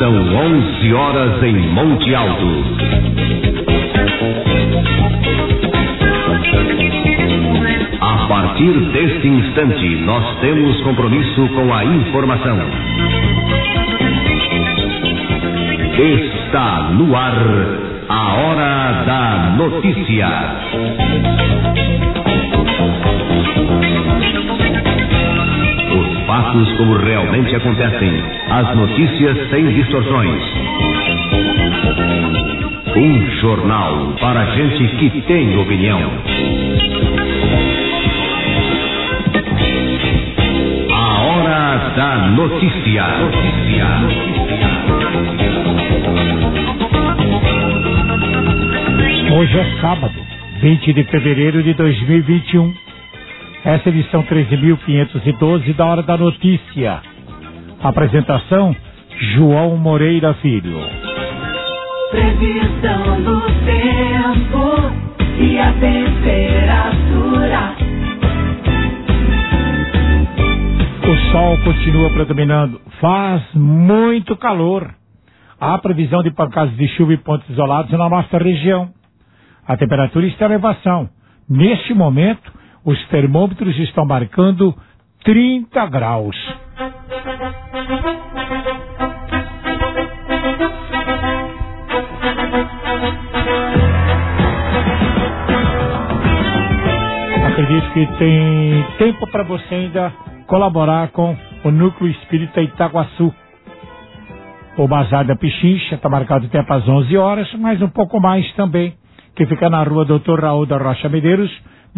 São 11 horas em Monte Alto. A partir deste instante, nós temos compromisso com a informação. Está no ar a Hora da Notícia. Os fatos como realmente acontecem, as notícias sem distorções. Um jornal para gente que tem opinião. A Hora da Notícia. Hoje é sábado, 20 de fevereiro de 2021. Essa é a edição 13.512 da Hora da Notícia. Apresentação, João Moreira Filho. Previsão do tempo e a temperatura. O sol continua predominando. Faz muito calor. Há previsão de pancadas de chuva em pontos isolados na nossa região. A temperatura está em elevação. Neste momento, os termômetros estão marcando 30 graus. Acredito que tem tempo para você ainda colaborar com o Núcleo Espírita Itaguaçu. O Bazar da Pichincha está marcado até para as 11 horas, mas um pouco mais também, que fica na rua Dr. Raul da Rocha Medeiros,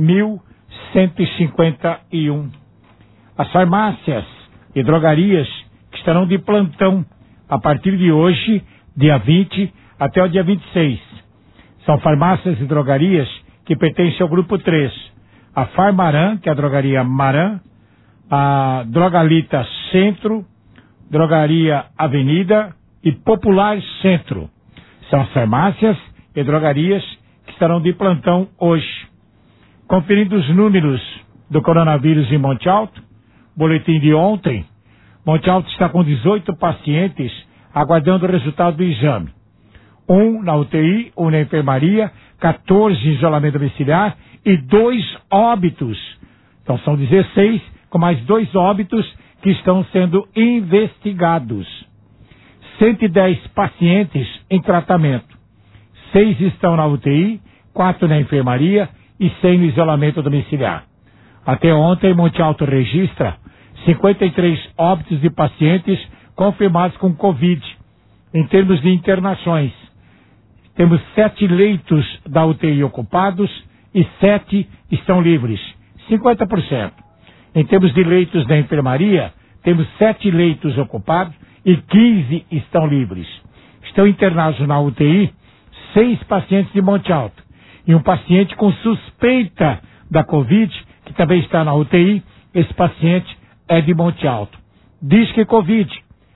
1151. As farmácias e drogarias que estarão de plantão a partir de hoje, dia 20, até o dia 26. São farmácias e drogarias que pertencem ao grupo 3. A Farmaran, que é a drogaria Maran, a Drogalita Centro, Drogaria Avenida e Popular Centro. São as farmácias e drogarias que estarão de plantão hoje. Conferindo os números do coronavírus em Monte Alto, boletim de ontem, Monte Alto está com 18 pacientes aguardando o resultado do exame. 1 na UTI, 1 na enfermaria, 14 em isolamento domiciliar e 2 óbitos. Então são 16, com mais 2 óbitos que estão sendo investigados. 110 pacientes em tratamento. 6 estão na UTI, 4 na enfermaria e 100 no isolamento domiciliar. Até ontem, Monte Alto registra 53 óbitos de pacientes confirmados com Covid. Em termos de internações, temos 7 leitos da UTI ocupados e 7 estão livres, 50%. Em termos de leitos da enfermaria, temos 7 leitos ocupados e 15 estão livres. Estão internados na UTI 6 pacientes de Monte Alto e um paciente com suspeita da Covid, que também está na UTI. Esse paciente é de Monte Alto. Disque Covid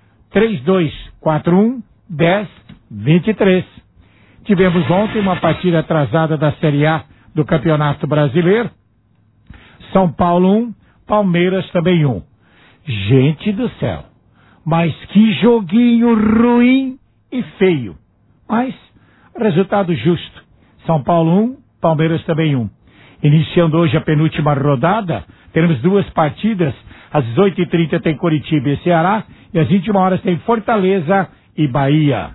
3241-1023. Tivemos ontem uma partida atrasada da Série A do Campeonato Brasileiro. São Paulo 1, Palmeiras também 1. Gente do céu, mas que joguinho ruim e feio. Mas resultado justo. São Paulo 1, Palmeiras também 1. Iniciando hoje a penúltima rodada, teremos 2 partidas. Às 18h30 tem Coritiba e Ceará e às 21 horas tem Fortaleza e Bahia.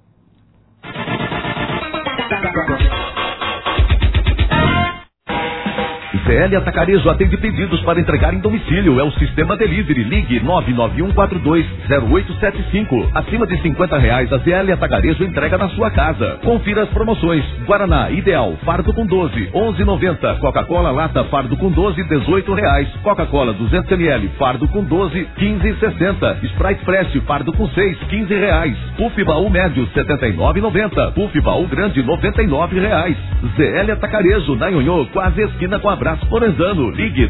CL Atacarejo atende pedidos para entregar em domicílio. É o Sistema Delivery. Ligue 991420875. Acima de R$50, a CL Atacarejo entrega na sua casa. Confira as promoções. Guaraná Ideal, fardo com 12, R$11,90. Coca-Cola Lata, fardo com 12, R$18. Coca-Cola 200ml, fardo com 12, R$15,60. Sprite Fresh, fardo com 6, R$15. Puff Baú Médio, R$79,90. Puff Baú Grande, R$99. ZL Atacarejo, na Nhonhô, quase esquina com Abraço Forezano, ligue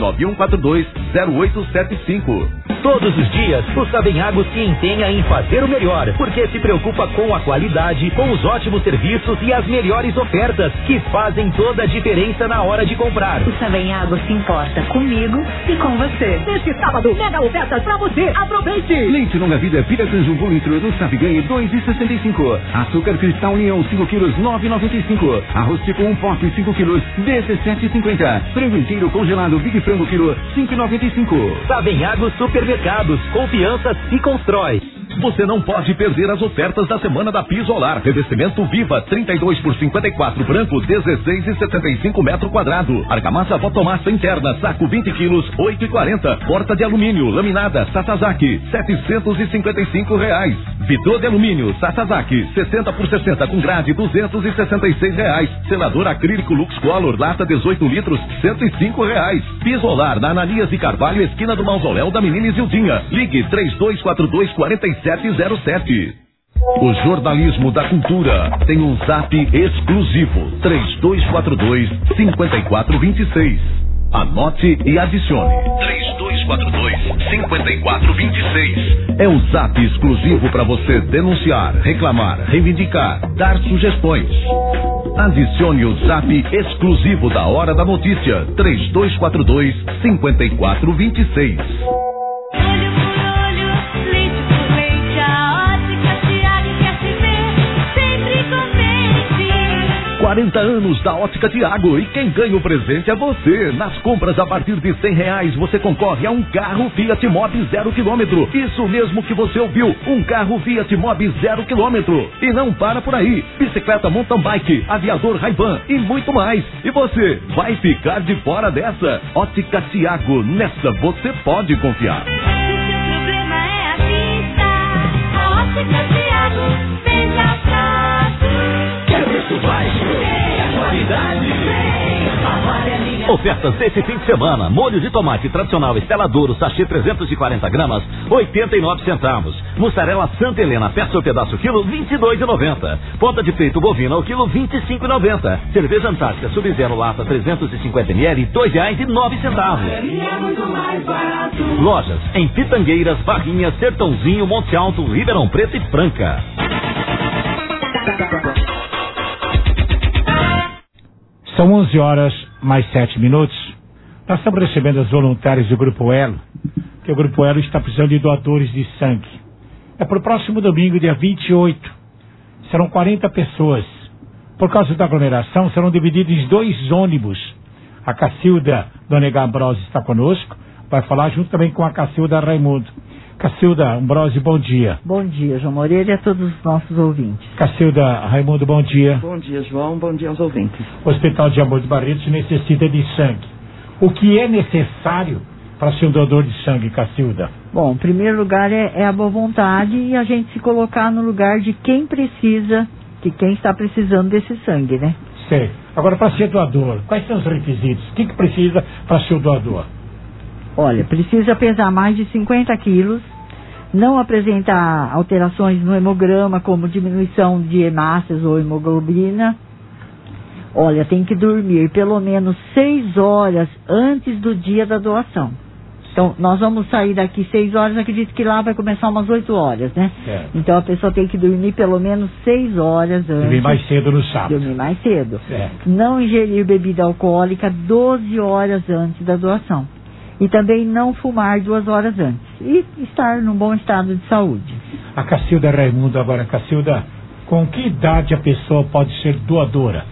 991420875. Todos os dias, o Savenhago se empenha em fazer o melhor, porque se preocupa com a qualidade, com os ótimos serviços e as melhores ofertas, que fazem toda a diferença na hora de comprar. O Savenhago se importa comigo e com você. Neste sábado, mega ofertas pra você. Aproveite! Leite longa vida Pilha Tanjumbo litro do Sabiganha 2,65. Açúcar Cristal União 5 quilos 9,95. Arroz tipo 1 pote 5 quilos 17,50. Frango inteiro congelado Big Frango quilo 5,95. Savenhago Supermercados, confiança se constrói. Você não pode perder as ofertas da semana da Pisolar. Revestimento Viva 32 por 54 branco 16,75 metro quadrado. Argamassa Votomassa interna saco 20 quilos 8,40. Porta de alumínio laminada Sasazaki R$755. Vitrô de alumínio Sasazaki 60 por 60 com grade R$266. Selador acrílico Lux Color lata 18 litros R$105. Pisolar na Ananias e Carvalho esquina do Mausoléu da Menina Isildinha. Ligue 3242-4707. O jornalismo da cultura tem um zap exclusivo 3242-5426. Anote e adicione 3242-5426. É o zap exclusivo para você denunciar, reclamar, reivindicar, dar sugestões. Adicione o zap exclusivo da Hora da Notícia 3242-5426. 40 anos da Ótica Tiago e quem ganha o presente é você. Nas compras a partir de R$100 você concorre a um carro Fiat Mobi 0 km. Isso mesmo que você ouviu, um carro Fiat Mobi 0 km. E não para por aí, bicicleta mountain bike, aviador Ray-Ban e muito mais. E você vai ficar de fora dessa. Ótica Tiago, nessa você pode confiar. Se o problema é a vista, a Ótica Tiago vem pra cá. Quer preço baixo? É qualidade. Ofertas desse fim de semana. Molho de tomate tradicional Estela Douro, sachê 340 gramas, 89 centavos. Mussarela Santa Helena, peça ou pedaço quilo, 22,90. Ponta de peito bovina ao quilo, 25,90. Cerveja Antártica Sub-Zero lata 350 ml, R$2,09. É muito mais barato. Lojas em Pitangueiras, Barrinhas, Sertãozinho, Monte Alto, Ribeirão Preto e Franca. São 11 horas mais 7 minutos. Nós estamos recebendo os voluntários do Grupo Elo, que o Grupo Elo está precisando de doadores de sangue. É para o próximo domingo, dia 28. Serão 40 pessoas. Por causa da aglomeração, serão divididos em 2 ônibus. A Cacilda Donega Ambrosio está conosco, vai falar junto também com a Cacilda Raimundo. Cacilda Ambrosio, bom dia. Bom dia, João Moreira, e a todos os nossos ouvintes. Cacilda Raimundo, bom dia. Bom dia, João, bom dia aos ouvintes. O Hospital de Amor de Barretos necessita de sangue. O que é necessário para ser um doador de sangue, Cacilda? Bom, em primeiro lugar é a boa vontade e a gente se colocar no lugar de quem precisa, de quem está precisando desse sangue, né? Sei. Agora, para ser doador, quais são os requisitos? O que precisa para ser o doador? Olha, precisa pesar mais de 50 quilos, não apresentar alterações no hemograma, como diminuição de hemácias ou hemoglobina. Olha, tem que dormir pelo menos 6 horas antes do dia da doação. Então, nós vamos sair daqui 6 horas, acredito que lá vai começar umas 8 horas, né? É. Então, a pessoa tem que dormir pelo menos 6 horas antes. Dormir mais cedo no sábado. Dormir mais cedo. É. Não ingerir bebida alcoólica 12 horas antes da doação. E também não fumar 2 horas antes. E estar num bom estado de saúde. A Cacilda Raimundo agora. Cacilda, com que idade a pessoa pode ser doadora?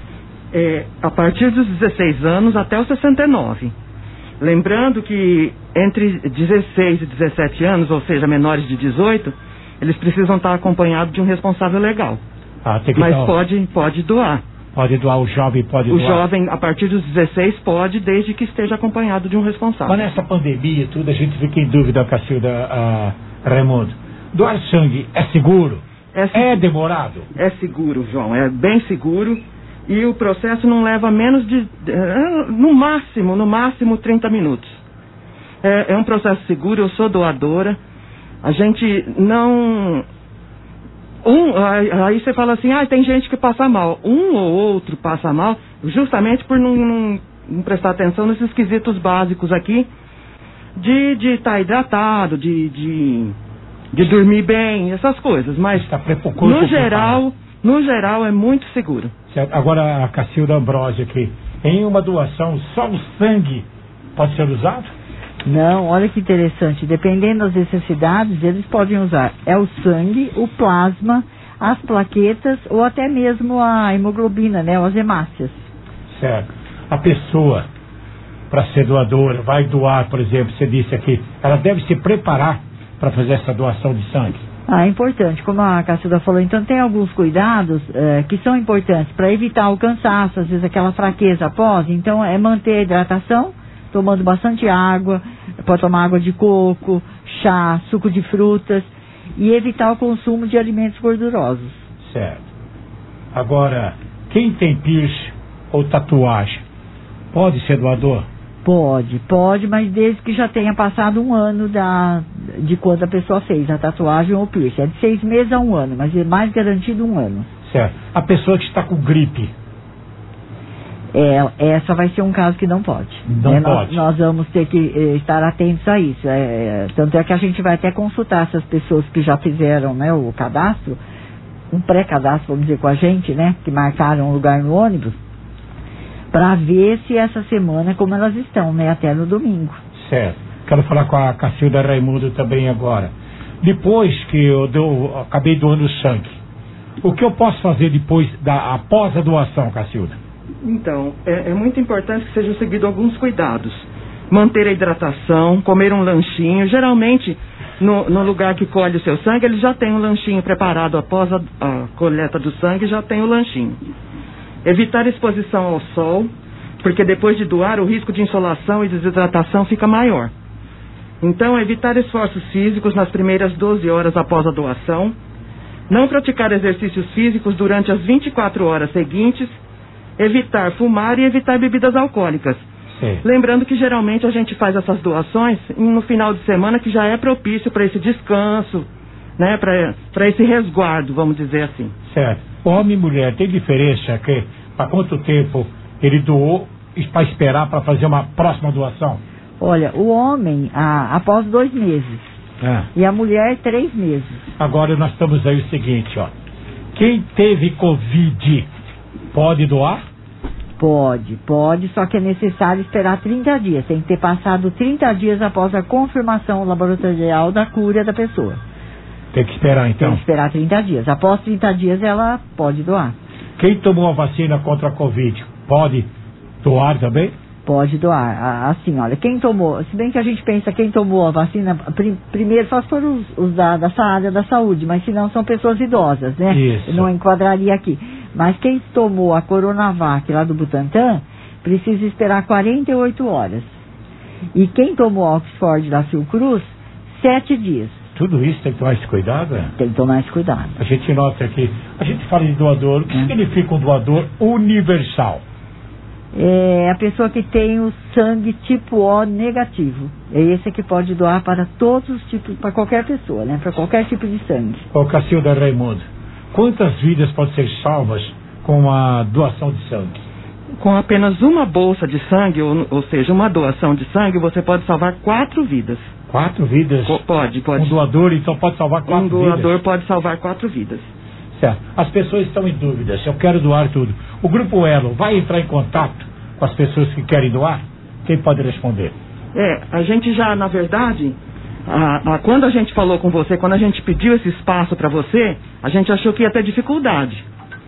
A partir dos 16 anos até os 69. Lembrando que entre 16 e 17 anos, ou seja, menores de 18, eles precisam estar acompanhados de um responsável legal. Tem que Mas dar... pode doar. Pode doar, o jovem pode doar? O jovem, a partir dos 16, pode, desde que esteja acompanhado de um responsável. Mas nessa pandemia e tudo, a gente fica em dúvida, Cacilda Raimundo. Doar sangue é seguro? É demorado? É seguro, João, é bem seguro. E o processo não leva menos de, no máximo 30 minutos. É um processo seguro, eu sou doadora. A gente não... aí você fala assim, tem gente que passa mal. Um ou outro passa mal, justamente por não vamos prestar atenção nesses quesitos básicos aqui, de estar hidratado, de dormir bem, essas coisas, mas no geral é muito seguro. Certo. Agora a Cacilda Ambrosio aqui, em uma doação só o sangue pode ser usado? Não, olha que interessante, dependendo das necessidades eles podem usar o sangue, o plasma, as plaquetas ou até mesmo a hemoglobina, né, as hemácias. Certo. A pessoa, para ser doadora, vai doar, por exemplo, você disse aqui, ela deve se preparar para fazer essa doação de sangue? É importante, como a Cacilda falou, então tem alguns cuidados que são importantes para evitar o cansaço, às vezes aquela fraqueza após, então é manter a hidratação, tomando bastante água, pode tomar água de coco, chá, suco de frutas e evitar o consumo de alimentos gordurosos. Certo. Agora, quem tem piercing ou tatuagem, pode ser doador? Pode, mas desde que já tenha passado um ano de quando a pessoa fez a tatuagem ou o piercing. É de 6 meses a 1 ano, mas é mais garantido 1 ano. Certo. A pessoa que está com gripe? Essa vai ser um caso que não pode. Não pode. Nós vamos ter que estar atentos a isso. Tanto é que a gente vai até consultar essas pessoas que já fizeram, né, o cadastro, um pré-cadastro, vamos dizer, com a gente, né, que marcaram um lugar no ônibus, para ver se essa semana como elas estão, né, até no domingo. Certo. Quero falar com a Cacilda Raimundo também agora. Depois que eu acabei doando sangue, o que eu posso fazer após a doação, Cacilda? Então, é muito importante que sejam seguidos alguns cuidados. Manter a hidratação, comer um lanchinho. Geralmente, no lugar que colhe o seu sangue, ele já tem um lanchinho preparado após a coleta do sangue, já tem o lanchinho. Evitar exposição ao sol, porque depois de doar o risco de insolação e desidratação fica maior. Então, evitar esforços físicos nas primeiras 12 horas após a doação. Não praticar exercícios físicos durante as 24 horas seguintes. Evitar fumar e evitar bebidas alcoólicas. Sim. Lembrando que geralmente a gente faz essas doações no final de semana, que já é propício para esse descanso, né, para esse resguardo, vamos dizer assim. Certo. Homem e mulher, tem diferença para quanto tempo ele doou para esperar para fazer uma próxima doação? Olha, o homem após 2 meses e a mulher 3 meses. Agora nós estamos aí o seguinte, ó. Quem teve Covid pode doar? Pode, só que é necessário esperar 30 dias. Tem que ter passado 30 dias após a confirmação laboratorial da cura da pessoa. Tem que esperar então? Tem que esperar 30 dias. Após 30 dias ela pode doar. Quem tomou a vacina contra a Covid pode doar também? Pode doar. Assim, olha, quem tomou, se bem que a gente pensa quem tomou a vacina, primeiro só se for os da área da saúde, mas se não são pessoas idosas, né? Isso. Não enquadraria aqui. Mas quem tomou a Coronavac lá do Butantan, precisa esperar 48 horas. E quem tomou a Oxford da Fiocruz, 7 dias. Tudo isso tem que tomar esse cuidado, né? Tem que tomar esse cuidado. A gente nota aqui, a gente fala de doador, o que significa um doador universal? É a pessoa que tem o sangue tipo O negativo. É esse que pode doar para todos os tipos, para qualquer pessoa, né? Para qualquer tipo de sangue. Ô Cacilda Raimundo, quantas vidas podem ser salvas com a doação de sangue? Com apenas uma bolsa de sangue, ou seja, uma doação de sangue, você pode salvar 4 vidas. 4 vidas? Pode. Um doador então pode salvar 4 vidas? Um doador pode salvar 4 vidas. Certo. As pessoas estão em dúvida, se eu quero doar tudo. O Grupo Elo vai entrar em contato com as pessoas que querem doar? Quem pode responder? A gente já, na verdade, quando a gente falou com você, quando a gente pediu esse espaço para você, a gente achou que ia ter dificuldade.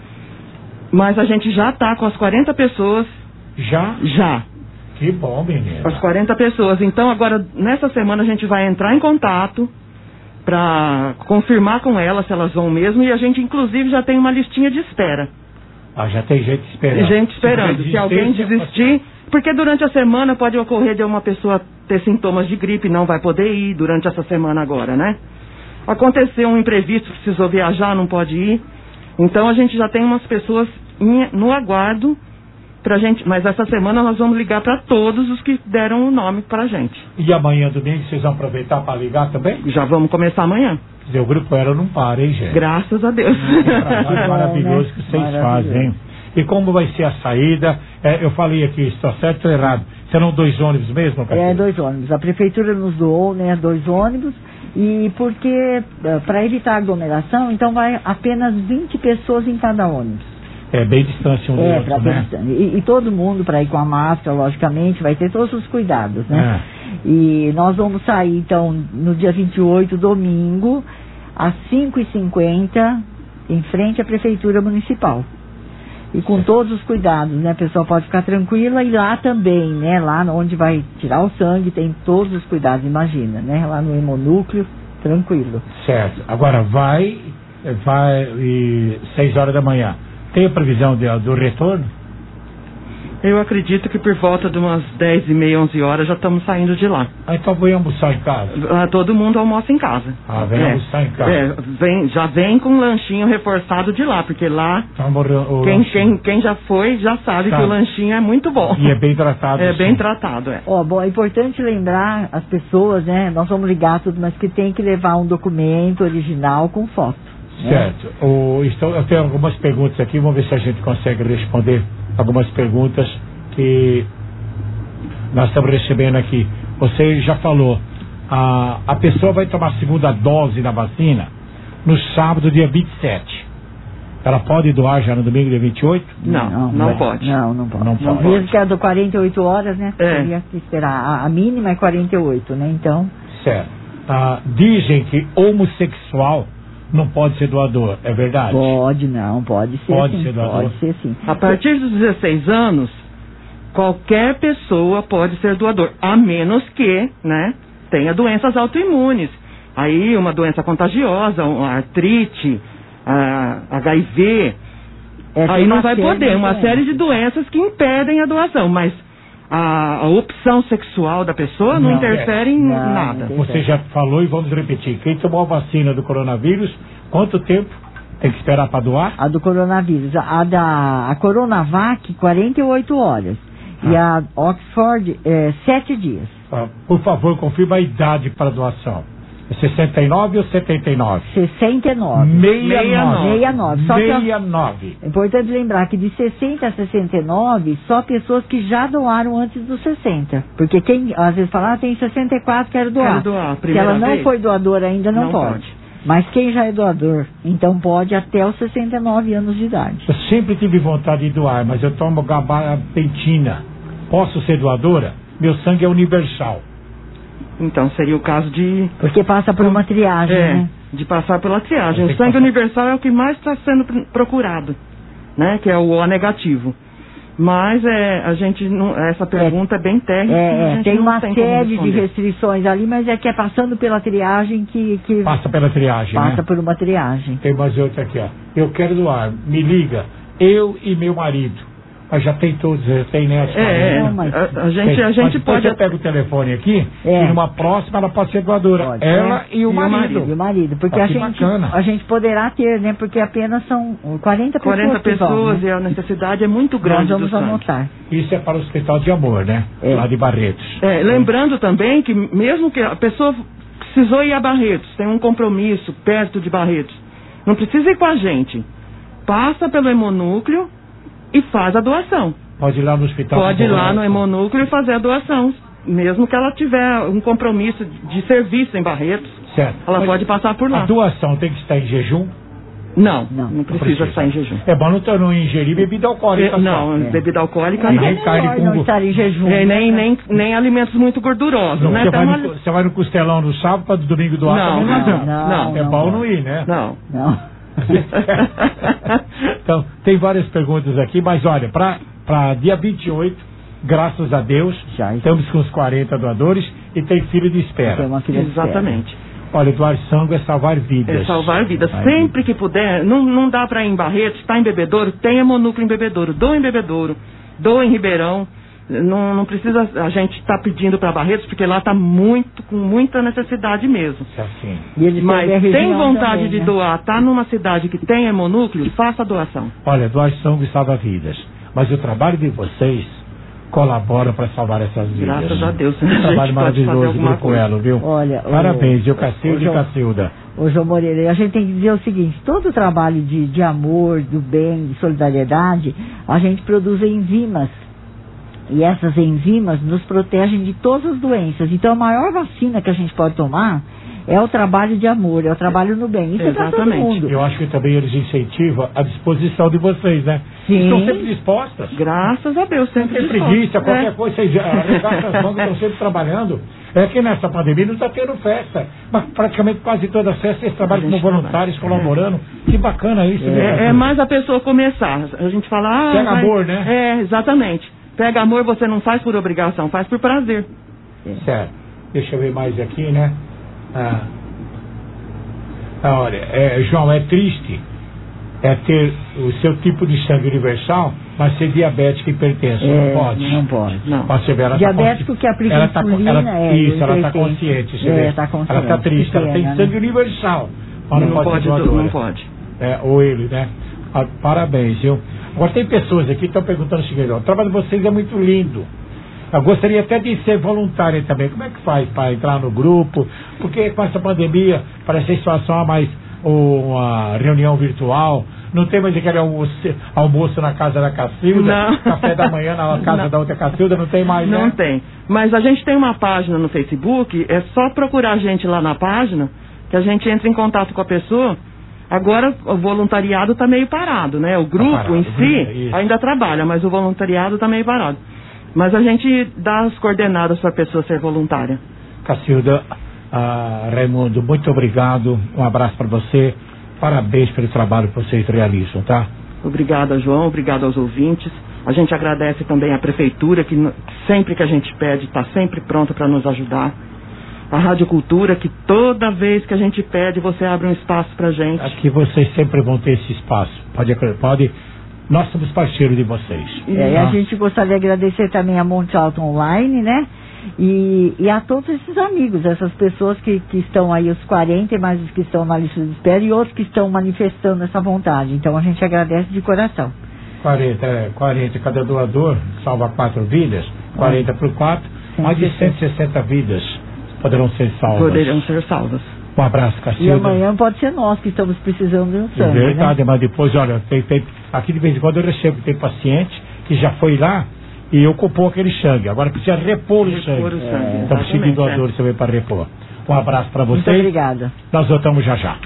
Mas a gente já está com as 40 pessoas. Já? Já. Que bom, menina. As 40 pessoas. Então, agora, nessa semana, a gente vai entrar em contato para confirmar com elas se elas vão mesmo. E a gente, inclusive, já tem uma listinha de espera. Já tem gente esperando. Gente esperando. Se alguém desistir... Porque durante a semana pode ocorrer de uma pessoa ter sintomas de gripe e não vai poder ir durante essa semana agora, né? Aconteceu um imprevisto, precisou viajar, não pode ir. Então, a gente já tem umas pessoas no aguardo pra gente, mas essa semana nós vamos ligar para todos os que deram o nome pra gente. E amanhã, domingo, vocês vão aproveitar para ligar também? Já vamos começar amanhã. Quer dizer, o Grupo Elo não para, hein, gente? Graças a Deus. Que trabalho maravilhoso que vocês fazem. E como vai ser a saída? Eu falei aqui, está certo ou errado? Serão 2 ônibus mesmo, Cacique? 2 ônibus. A prefeitura nos doou, né, 2 ônibus, e porque, para evitar aglomeração, então vai apenas 20 pessoas em cada ônibus. É bem distante um do outro, né? E todo mundo para ir com a máscara, logicamente, vai ter todos os cuidados, né? E nós vamos sair, então, no dia 28, domingo, às 5h50, em frente à Prefeitura Municipal. E com todos os cuidados, né? A pessoa pode ficar tranquila, e lá também, né? Lá onde vai tirar o sangue, tem todos os cuidados, imagina, né? Lá no hemonúcleo, tranquilo. Certo. Agora vai 6 horas da manhã. Tem a previsão do retorno? Eu acredito que por volta de umas 10h30, 11 horas já estamos saindo de lá. Então vem almoçar em casa? Todo mundo almoça em casa. Vem almoçar em casa. Já vem com um lanchinho reforçado de lá, porque lá quem já foi já sabe que o lanchinho é muito bom. E é bem tratado. Bem tratado, Bom, é importante lembrar as pessoas, né? Nós vamos ligar tudo, mas que tem que levar um documento original com foto. Certo. Eu tenho algumas perguntas aqui, vamos ver se a gente consegue responder algumas perguntas que nós estamos recebendo aqui. Você já falou, a pessoa vai tomar a segunda dose da vacina no sábado, dia 27. Ela pode doar já no domingo, dia 28? Não pode. Não pode. Mesmo que é do 48 horas, né? Teria que esperar. A mínima é 48, né? Então... Certo. Dizem que homossexual não pode ser doador, é verdade? Pode ser. Pode ser doador? Pode ser sim. A partir dos 16 anos, qualquer pessoa pode ser doador, a menos que, né, tenha doenças autoimunes. Aí uma doença contagiosa, uma artrite, HIV, aí não vai poder. Uma série de doenças que impedem a doação, mas a opção sexual da pessoa não interfere em nada. Você já falou e vamos repetir. Quem tomou a vacina do coronavírus, quanto tempo tem que esperar para doar? A do coronavírus. A Coronavac, 48 horas. E a Oxford, 7 dias. Por favor, confirma a idade para doação. 69 ou 79? 69. 69. Só 69. É importante lembrar que de 60 a 69, só pessoas que já doaram antes dos 60. Porque quem às vezes fala, tem 64, quero doar. Se ela não foi doadora ainda, não pode. Mas quem já é doador, então pode até os 69 anos de idade. Eu sempre tive vontade de doar, mas eu tomo gabapentina. Posso ser doadora? Meu sangue é universal. Então seria o caso de... Porque passa por uma triagem, né? De passar pela triagem. O sangue universal é o que mais está sendo procurado, né? Que é o O negativo. Mas a gente não, essa pergunta é bem técnica. Tem uma série de restrições ali, mas é passando pela triagem que... Passa pela triagem, Passa por uma triagem. Tem mais outra aqui, ó. Eu quero doar, me liga, eu e meu marido. Mas já tem todos, já tem, né? A gente pode... Você pega o telefone aqui e numa próxima ela pode ser doadora. Ela e o marido. E o marido, porque a gente poderá ter, né? Porque apenas são 40 pessoas. 40 pessoas, né? E a necessidade é muito grande. Nós vamos anotar. Isso é para o Hospital de Amor, né? Lá de Barretos. Lembrando também que mesmo que a pessoa precisou ir a Barretos, tem um compromisso perto de Barretos, não precisa ir com a gente. Passa pelo hemonúcleo e faz a doação. Pode ir lá no hospital? Pode ir lá no hemonúcleo e fazer a doação. Mesmo que ela tiver um compromisso de serviço em Barretos, ela pode passar por lá. A doação tem que estar em jejum? Não precisa estar em jejum. É bom não ingerir bebida alcoólica. Bebida alcoólica não. Não estar em jejum. Nem alimentos muito gordurosos. Não, né? Você vai no costelão no sábado, domingo doar? Não. É bom não ir, né? Não. Então, tem várias perguntas aqui, mas olha, para dia 28, graças a Deus, estamos com os 40 doadores e tem fila de espera. Exatamente. Olha, doar sangue é salvar vidas. É salvar vidas. Sempre que puder, não dá para ir em Barretos, está em Bebedouro, tem hemonúcleo em Bebedouro, doa em Bebedouro, doa em Ribeirão. Não precisa a gente estar pedindo para Barretos, porque lá está com muita necessidade mesmo. Mas tem vontade de doar, está numa cidade que tem hemonúcleo, faça a doação. Olha, doar sangue salva vidas. Mas o trabalho de vocês colabora para salvar essas vidas. Graças a Deus. Um trabalho maravilhoso do Grupo Elo, viu? Olha, parabéns, viu, Cacilda e Cacilda. Ô, João Moreira, a gente tem que dizer o seguinte: todo o trabalho de amor, do bem, de solidariedade, a gente produz enzimas E essas enzimas nos protegem de todas as doenças. Então, a maior vacina que a gente pode tomar é o trabalho de amor, é o trabalho no bem. Isso é para todo mundo. Eu acho que também eles incentivam a disposição de vocês, né? Sim. Estão sempre dispostas. Graças a Deus, sempre Não tem preguiça, qualquer coisa, vocês arregaçam as mãos, estão sempre trabalhando. É que nessa pandemia não está tendo festa, mas praticamente quase todas as festas eles trabalham como voluntários, colaborando. Que bacana isso, né? É mais a pessoa começar. A gente fala... Pega amor, né? É, exatamente. Pega amor, você não faz por obrigação, faz por prazer. Certo. Deixa eu ver mais aqui, né? Olha, João, é triste ter o seu tipo de sangue universal, mas ser diabético e hipertenso. Não pode. Não pode. Não. Você vê, ela diabético que aplica insulina, isso, ela está consciente. Você vê. Tá consciente. Ela está triste, ela tem sangue universal. Mas Não pode. Ou ele, né? Parabéns, viu? Agora tem pessoas aqui que estão perguntando o seguinte: o trabalho de vocês é muito lindo. Eu gostaria até de ser voluntária também. Como é que faz para entrar no grupo? Porque com essa pandemia parece a situação a mais uma reunião virtual. Não tem mais aquele almoço na casa da Cacilda, café da manhã na casa da outra Cacilda, não tem mais, né? Não tem. Mas a gente tem uma página no Facebook, é só procurar a gente lá na página, que a gente entra em contato com a pessoa. Agora o voluntariado está meio parado, né? O grupo em si ainda trabalha, mas o voluntariado está meio parado. Mas a gente dá as coordenadas para a pessoa ser voluntária. Cacilda, Raimundo, muito obrigado. Um abraço para você. Parabéns pelo trabalho que vocês realizam, tá? Obrigada, João. Obrigado aos ouvintes. A gente agradece também à Prefeitura, que sempre que a gente pede, está sempre pronta para nos ajudar. A Rádio Cultura, que toda vez que a gente pede, você abre um espaço para a gente. Acho que vocês sempre vão ter esse espaço. Pode. Nós somos parceiros de vocês. E a gente gostaria de agradecer também a Monte Alto Online, né? E a todos esses amigos, essas pessoas que estão aí, os 40 e mais os que estão na lista de espera e outros que estão manifestando essa vontade. Então a gente agradece de coração. 40, cada doador salva 4 vidas, 40 por 4, mais de 160 vidas poderão ser salvas. Um abraço, Cacilda. E amanhã pode ser nós que estamos precisando de um sangue, verdade, né? Mas depois, olha, aqui de vez em quando eu recebo, tem paciente que já foi lá e ocupou aquele sangue. Agora precisa repor o sangue. Então precisa de doadores também para repor. Um abraço para vocês. Muito obrigada. Nós voltamos já já.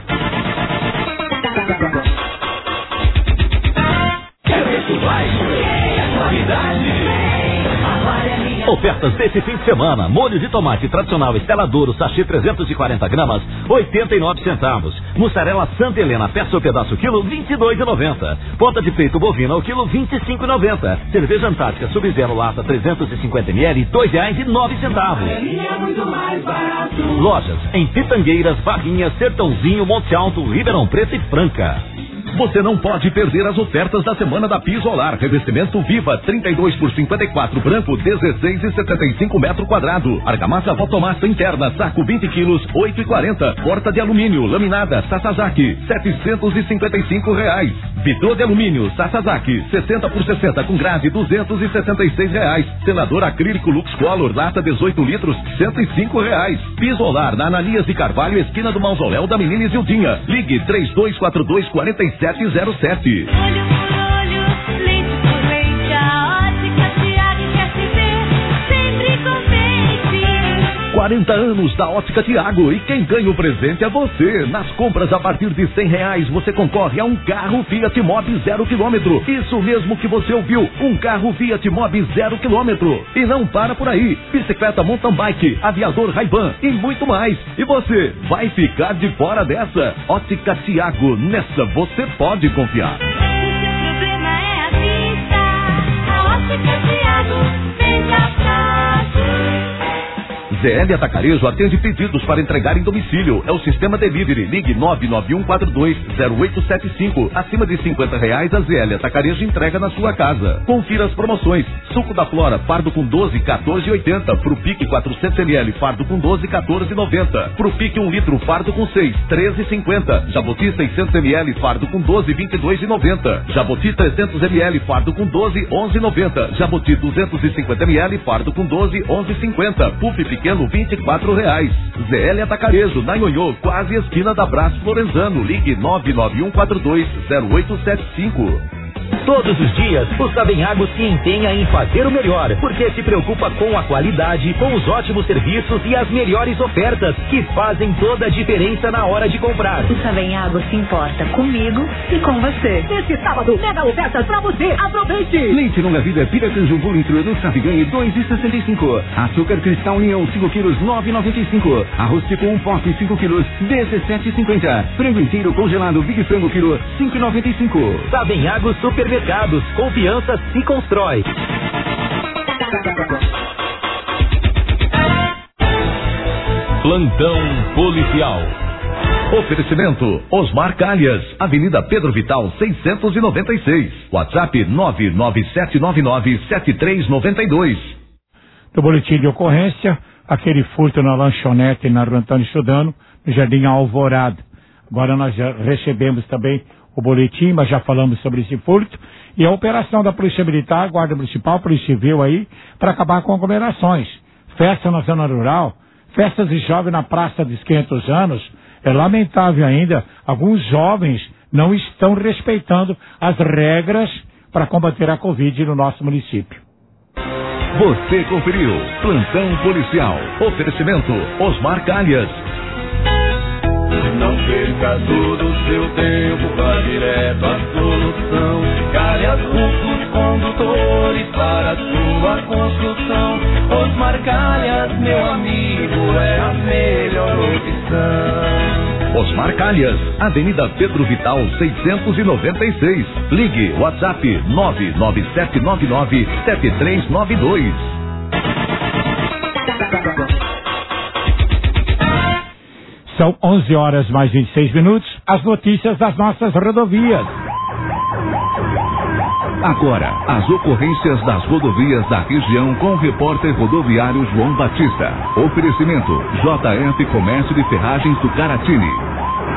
Ofertas desse fim de semana: molho de tomate tradicional Estela Douro, sachê 340 gramas, 89 centavos. Mussarela Santa Helena, peça o pedaço quilo, 22,90. Ponta de peito bovina ao quilo, 25,90. Cerveja Antártica Sub-Zero lata 350 ml, R$2,09. É muito mais barato. Lojas em Pitangueiras, Barrinhas, Sertãozinho, Monte Alto, Ribeirão Preto e Franca. Você não pode perder as ofertas da semana da Pisolar. Revestimento Viva 32 por 54 branco, 16,75 metro quadrado. Argamassa Votomassa interna, saco 20 quilos, 8,40. Porta de alumínio laminada Sasazaki, R$755. Vitrô de alumínio Sasazaki 60 por 60 com grade, R$266. Selador acrílico Lux Color lata 18 litros, R$105. Pisolar na Ananias de Carvalho, esquina do Mausoléu da Menina Isildinha. Ligue 3242-4707. Olho por olho, leite por leite, a Ótica Tiago quer se ver sempre contente. 40 anos da Ótica Tiago e quem ganha o presente é você. Nas compras a partir de R$100 você concorre a um carro Fiat Mobi 0 km. Isso mesmo que você ouviu, um carro Fiat Mobi 0 km. E não para por aí, bicicleta mountain bike, aviador Ray-Ban e muito mais. E você vai ficar de fora dessa? Ótica Tiago, nessa você pode confiar. O seu problema é a vista, a Ótica Tiago fez a frase. ZL Atacarejo atende pedidos para entregar em domicílio. É o sistema delivery. Ligue 991420875. Acima de R$50, a ZL Atacarejo entrega na sua casa. Confira as promoções. Suco da Flora, fardo com 12, R$14,80. Frupic 400ml, fardo com 12, R$14,90. Frupic 1 litro, fardo com 6, R$13,50. Jabuti 600ml, fardo com 12, R$22,90. Jabuti 300ml, fardo com 12, R$11,90. Jabuti 250ml, fardo com 12, R$11,50. Puff pequeno, R$24. ZL Atacarejo, na Ionhô, quase esquina da Brás Florenzano. Ligue 991420875. Todos os dias, o Savenhago se empenha em fazer o melhor, porque se preocupa com a qualidade, com os ótimos serviços e as melhores ofertas, que fazem toda a diferença na hora de comprar. O Savenhago se importa comigo e com você. Nesse sábado, mega ofertas pra você. Aproveite! Leite longa vida Piracanjo um litro no Saviganhe 2,65. Açúcar Cristal União 5 quilos 9,95. Arroz tipo 1 pote 5 quilos 17,50. Frango inteiro congelado Big Frango quilo 5,95. Savenhago Supermercados, confiança se constrói. Plantão policial. Oferecimento Osmar Calhas, Avenida Pedro Vital 696. WhatsApp 997997392. Do boletim de ocorrência, aquele furto na lanchonete na Rua Antônio Sudano, no Jardim Alvorada. Agora nós já recebemos também o boletim, mas já falamos sobre esse furto. E a operação da Polícia Militar, Guarda Municipal, Polícia Civil aí, para acabar com aglomerações. Festa na zona rural, festas de jovem na Praça dos 500 anos. É lamentável ainda, alguns jovens não estão respeitando as regras para combater a Covid no nosso município. Você conferiu Plantão Policial. Oferecimento Osmar Calhas. Não perca todo o seu tempo, vá direto à solução. Calhas Rufos Condutores para a sua construção. Osmar Calhas, meu amigo, é a melhor opção. Osmar Calhas, Avenida Pedro Vital 696. Ligue WhatsApp 997997392. São 11 horas mais 26 minutos. As notícias das nossas rodovias. Agora, as ocorrências das rodovias da região com o repórter rodoviário João Batista. Oferecimento JF Comércio de Ferragens do Caratini.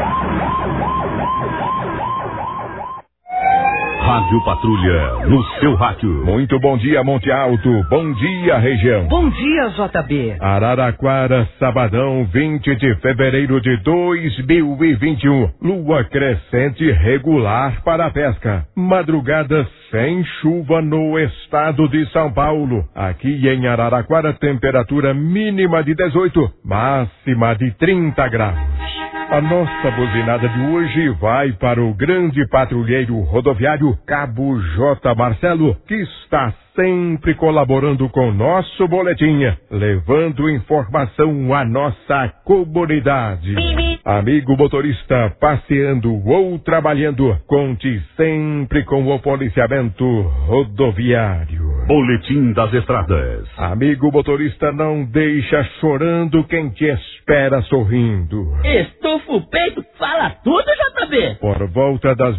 Rádio Patrulha, no seu rádio. Muito bom dia, Monte Alto. Bom dia, região. Bom dia, JB. Araraquara, sabadão, 20 de fevereiro de 2021. Lua crescente regular para a pesca. Madrugada sem chuva no estado de São Paulo. Aqui em Araraquara, temperatura mínima de 18, máxima de 30 graus. A nossa buzinada de hoje vai para o grande patrulheiro rodoviário Cabo J. Marcelo, que está sempre colaborando com o nosso boletim, levando informação à nossa comunidade. Amigo motorista, passeando ou trabalhando, conte sempre com o policiamento rodoviário. Boletim das Estradas. Amigo motorista, não deixa chorando quem te espera sorrindo. Estufa o peito, fala tudo, JB. Por volta das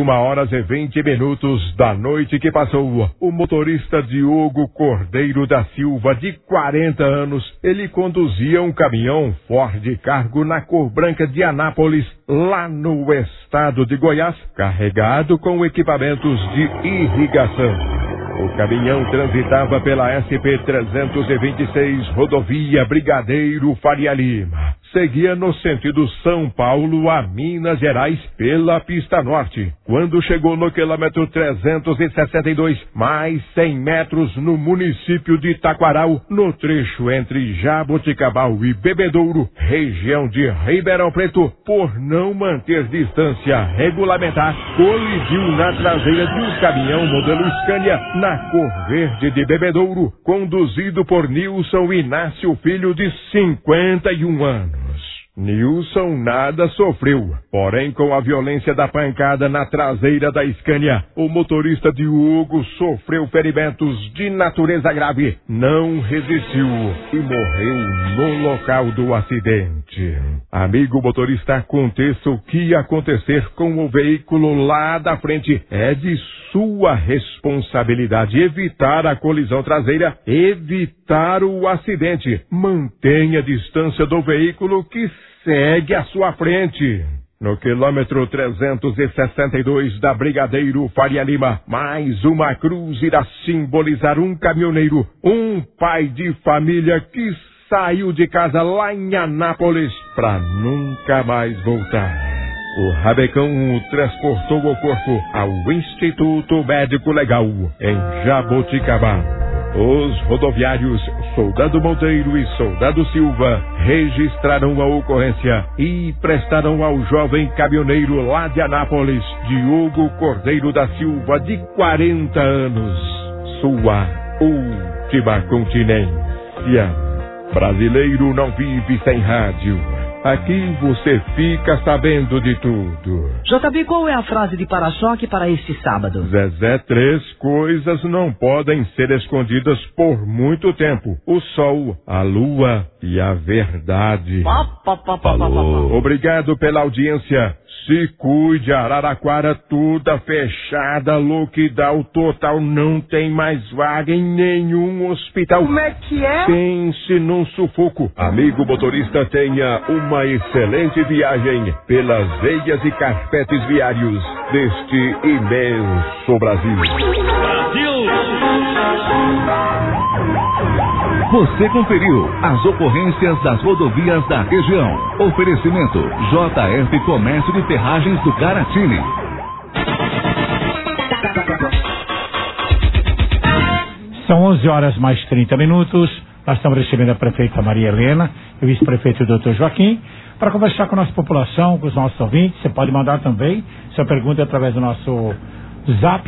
21h20 da noite que passou, o motorista Diogo Cordeiro da Silva, de 40 anos, ele conduzia um caminhão Ford Cargo na cor branca de Anápolis, lá no estado de Goiás, carregado com equipamentos de irrigação. O caminhão transitava pela SP-326, rodovia Brigadeiro Faria Lima. Seguia no sentido São Paulo a Minas Gerais pela pista norte. Quando chegou no quilômetro 362, mais 100 metros no município de Taquaral, no trecho entre Jaboticabal e Bebedouro, região de Ribeirão Preto, por não manter distância regulamentar, colidiu na traseira de um caminhão modelo Scania na cor verde de Bebedouro, conduzido por Nilson Inácio Filho, de 51 anos. Nilson nada sofreu, porém com a violência da pancada na traseira da Scania, o motorista Diogo sofreu ferimentos de natureza grave, não resistiu e morreu no local do acidente. Amigo motorista, aconteça o que acontecer com o veículo lá da frente, é de sua responsabilidade evitar a colisão traseira, evitar o acidente. Mantenha a distância do veículo que segue à sua frente. No quilômetro 362 da Brigadeiro Faria Lima, mais uma cruz irá simbolizar um caminhoneiro, um pai de família que saiu de casa lá em Anápolis para nunca mais voltar. O Rabecão transportou o corpo ao Instituto Médico Legal, em Jaboticabá. Os rodoviários Soldado Monteiro e Soldado Silva registraram a ocorrência e prestaram ao jovem caminhoneiro lá de Anápolis, Diogo Cordeiro da Silva, de 40 anos, sua última continência. Brasileiro não vive sem rádio. Aqui você fica sabendo de tudo. JB, qual é a frase de para-choque para este sábado? Zezé, 3 coisas não podem ser escondidas por muito tempo: o sol, a lua e a verdade. Falou. Obrigado pela audiência. Se cuide, Araraquara toda fechada, lockdown total, não tem mais vaga em nenhum hospital. Como é que é? Pense num sufoco. Amigo motorista, tenha uma excelente viagem pelas veias e carpetes viários deste imenso Brasil. Você conferiu as ocorrências das rodovias da região. Oferecimento JF Comércio de Ferragens do Caratini. São 11 horas mais 30 minutos. Nós estamos recebendo a prefeita Maria Helena e o vice-prefeito Dr. Joaquim para conversar com a nossa população, com os nossos ouvintes. Você pode mandar também sua pergunta através do nosso Zap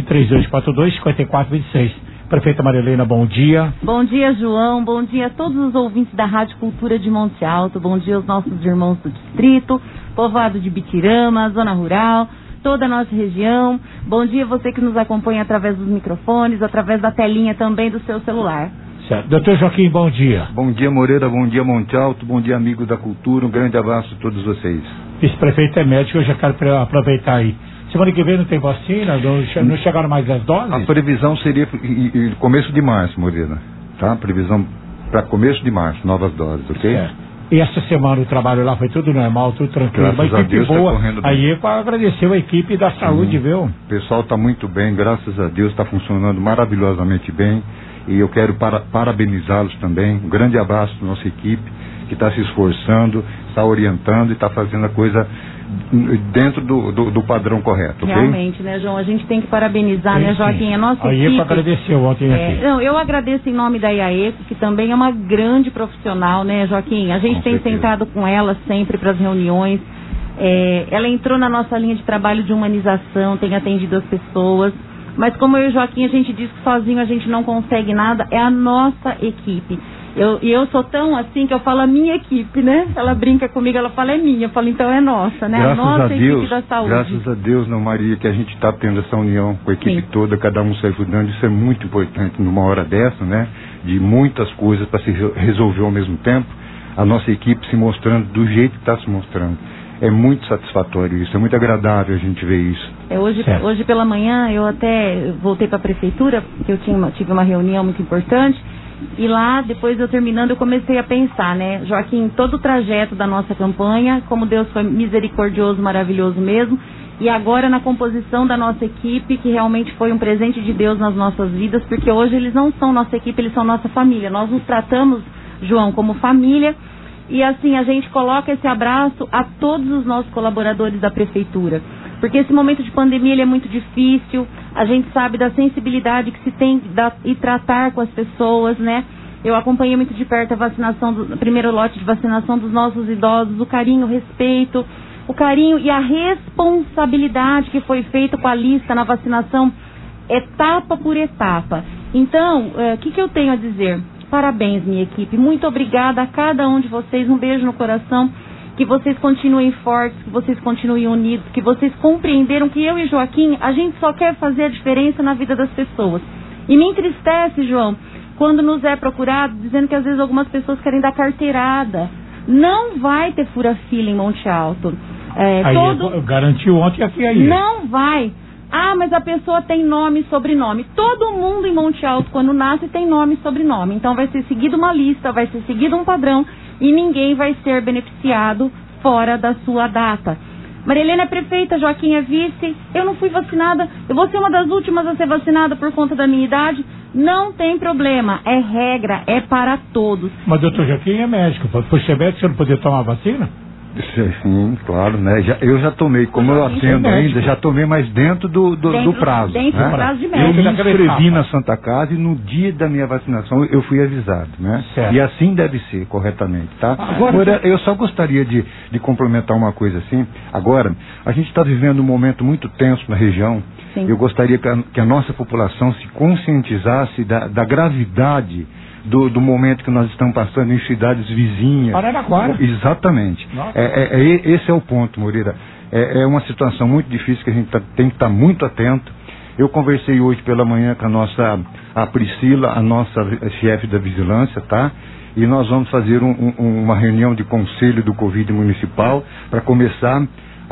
3242-5426. Prefeita Maria Helena, bom dia. Bom dia, João. Bom dia a todos os ouvintes da Rádio Cultura de Monte Alto. Bom dia aos nossos irmãos do distrito, povoado de Bitirama, zona rural, toda a nossa região. Bom dia a você que nos acompanha através dos microfones, através da telinha também do seu celular. Certo. Doutor Joaquim, bom dia. Bom dia, Moreira. Bom dia, Monte Alto. Bom dia, amigos da cultura. Um grande abraço a todos vocês. Vice-prefeito é médico, eu já quero aproveitar aí. Semana que vem não tem vacina? Não chegaram mais as doses? A previsão seria começo de março, Moreira. Tá? Previsão para começo de março, novas doses, ok? Certo. E essa semana o trabalho lá foi tudo normal, tudo tranquilo. Graças uma equipe a Deus, boa. tá correndo bem. Aí agradeceu a equipe da saúde, viu? O pessoal está muito bem, graças a Deus, está funcionando maravilhosamente bem. E eu quero parabenizá-los também. Um grande abraço para nossa equipe, que está se esforçando, está orientando e está fazendo a coisa dentro do padrão correto, ok? Realmente, né, João? A gente tem que parabenizar, né, Joaquim? A nossa equipe... A IECO agradeceu ontem aqui. Não, eu agradeço em nome da IAECO, que também é uma grande profissional, né, Joaquim? A gente tem sentado com ela sempre para as reuniões. Ela entrou na nossa linha de trabalho de humanização, tem atendido as pessoas. Mas como eu e o Joaquim, a gente diz que sozinho a gente não consegue nada, é a nossa equipe. Eu sou tão assim que eu falo a minha equipe, né? Ela brinca comigo, ela fala é minha. Eu falo, então é nossa, né? Graças a nossa a Deus, equipe da saúde. Graças a Deus, não, Maria, que a gente está tendo essa união com a equipe toda, cada um se ajudando. Isso é muito importante numa hora dessa, né? De muitas coisas para se resolver ao mesmo tempo. A nossa equipe se mostrando do jeito que está se mostrando. É muito satisfatório isso, é muito agradável a gente ver isso. Hoje pela manhã eu até voltei para a prefeitura, porque eu tive uma reunião muito importante, e lá, depois eu terminando, eu comecei a pensar, né, Joaquim, todo o trajeto da nossa campanha, como Deus foi misericordioso, maravilhoso mesmo, e agora na composição da nossa equipe, que realmente foi um presente de Deus nas nossas vidas, porque hoje eles não são nossa equipe, eles são nossa família. Nós nos tratamos, João, como família. E assim, a gente coloca esse abraço a todos os nossos colaboradores da prefeitura. Porque esse momento de pandemia ele é muito difícil, a gente sabe da sensibilidade que se tem e tratar com as pessoas, né? Eu acompanhei muito de perto a vacinação, o primeiro lote de vacinação dos nossos idosos, o carinho, o respeito, o carinho e a responsabilidade que foi feita com a lista na vacinação, etapa por etapa. Então, o que eu tenho a dizer? Parabéns, minha equipe. Muito obrigada a cada um de vocês. Um beijo no coração. Que vocês continuem fortes, que vocês continuem unidos, que vocês compreenderam que eu e Joaquim, a gente só quer fazer a diferença na vida das pessoas. E me entristece, João, quando nos é procurado, dizendo que às vezes algumas pessoas querem dar carteirada. Não vai ter fura-fila em Monte Alto. Garantiu ontem aqui aí. Não vai. Ah, mas a pessoa tem nome e sobrenome. Todo mundo em Monte Alto, quando nasce, tem nome e sobrenome. Então vai ser seguido uma lista, vai ser seguido um padrão e ninguém vai ser beneficiado fora da sua data. Maria Helena é prefeita, Joaquim é vice. Eu não fui vacinada. Eu vou ser uma das últimas a ser vacinada por conta da minha idade. Não tem problema. É regra, é para todos. Mas doutor Joaquim é médico. Por ser médico, você não podia tomar vacina? Sim, claro, né? Eu já tomei, como eu atendo ainda, já tomei, mas dentro do prazo. Dentro do prazo de médico. Eu me médico. inscrevi na Santa Casa e no dia da minha vacinação eu fui avisado, né? Certo. E assim deve ser, corretamente, tá? Agora, eu só gostaria de complementar uma coisa assim. Agora, a gente está vivendo um momento muito tenso na região. Sim. Eu gostaria que a nossa população se conscientizasse da gravidade do momento que nós estamos passando em cidades vizinhas. Araraquara. Exatamente. Esse é o ponto, Moreira. É uma situação muito difícil que a gente tem que estar muito atento. Eu conversei hoje pela manhã com a Priscila, a nossa chefe da vigilância, tá? E nós vamos fazer uma reunião de conselho do Covid municipal para começar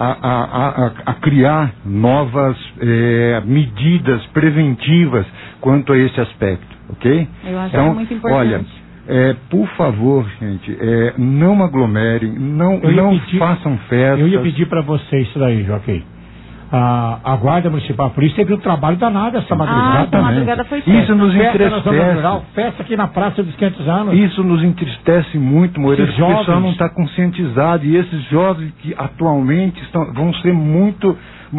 a criar novas medidas preventivas quanto a esse aspecto, ok? Eu acho que é muito importante. Olha, por favor, gente, não aglomerem, não façam festas. Eu ia pedir para vocês isso daí, Joaquim. A Guarda Municipal, por isso teve um trabalho danado essa madrugada. Essa madrugada foi isso nos entristece. Festa aqui na Praça dos 500 anos. Isso nos entristece muito, Moreira, porque o pessoal não está conscientizado. E esses jovens que atualmente vão ser muito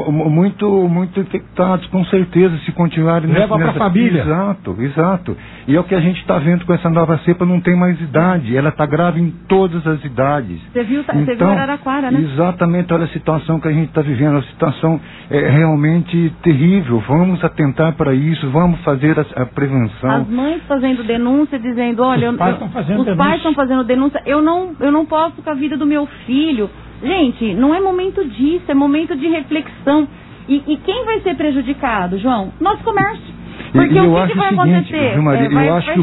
infectados, com certeza, se continuarem leva para a família. Exato. E é o que a gente está vendo com essa nova cepa, não tem mais idade, ela está grave em todas as idades. Você viu Araraquara, né? Exatamente, olha a situação que a gente está vivendo, a situação é realmente terrível. Vamos atentar para isso, vamos fazer a prevenção. As mães fazendo denúncia, dizendo, olha, os pais estão fazendo denúncia, eu não posso com a vida do meu filho. Gente, não é momento disso, é momento de reflexão. E quem vai ser prejudicado, João? Nosso comércio. Porque o que vai acontecer? Eu acho que